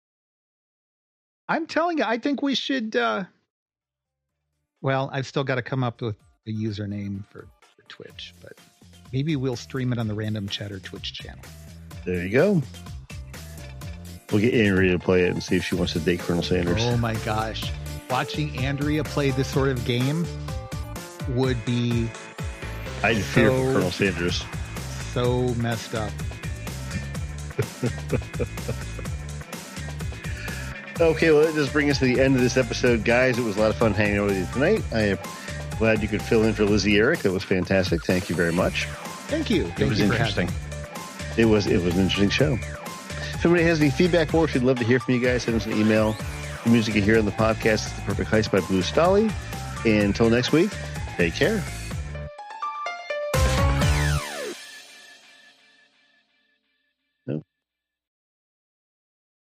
I'm telling you, I think we should. Uh, well, I've still got to come up with a username for, for Twitch, but maybe we'll stream it on the Random Chatter Twitch channel.
There you go. We'll get Andrea to play it and see if she wants to date Colonel Sanders.
Oh my gosh. Watching Andrea play this sort of game would be
I'd fear for
so-
Colonel Sanders.
so messed up.
Okay, well, that just brings us to the end of this episode, guys. It was a lot of fun hanging out with you tonight. I am glad you could fill in for Lizzie Eric. That was fantastic. Thank you very much.
Thank you. Thank
It was
you for
interesting.
having me.
It was it was an interesting show. If anybody has any feedback for us, we'd love to hear from you guys. Send us an email. The music you hear on the podcast is The Perfect Heist by Blue Stolly. And until next week, take care.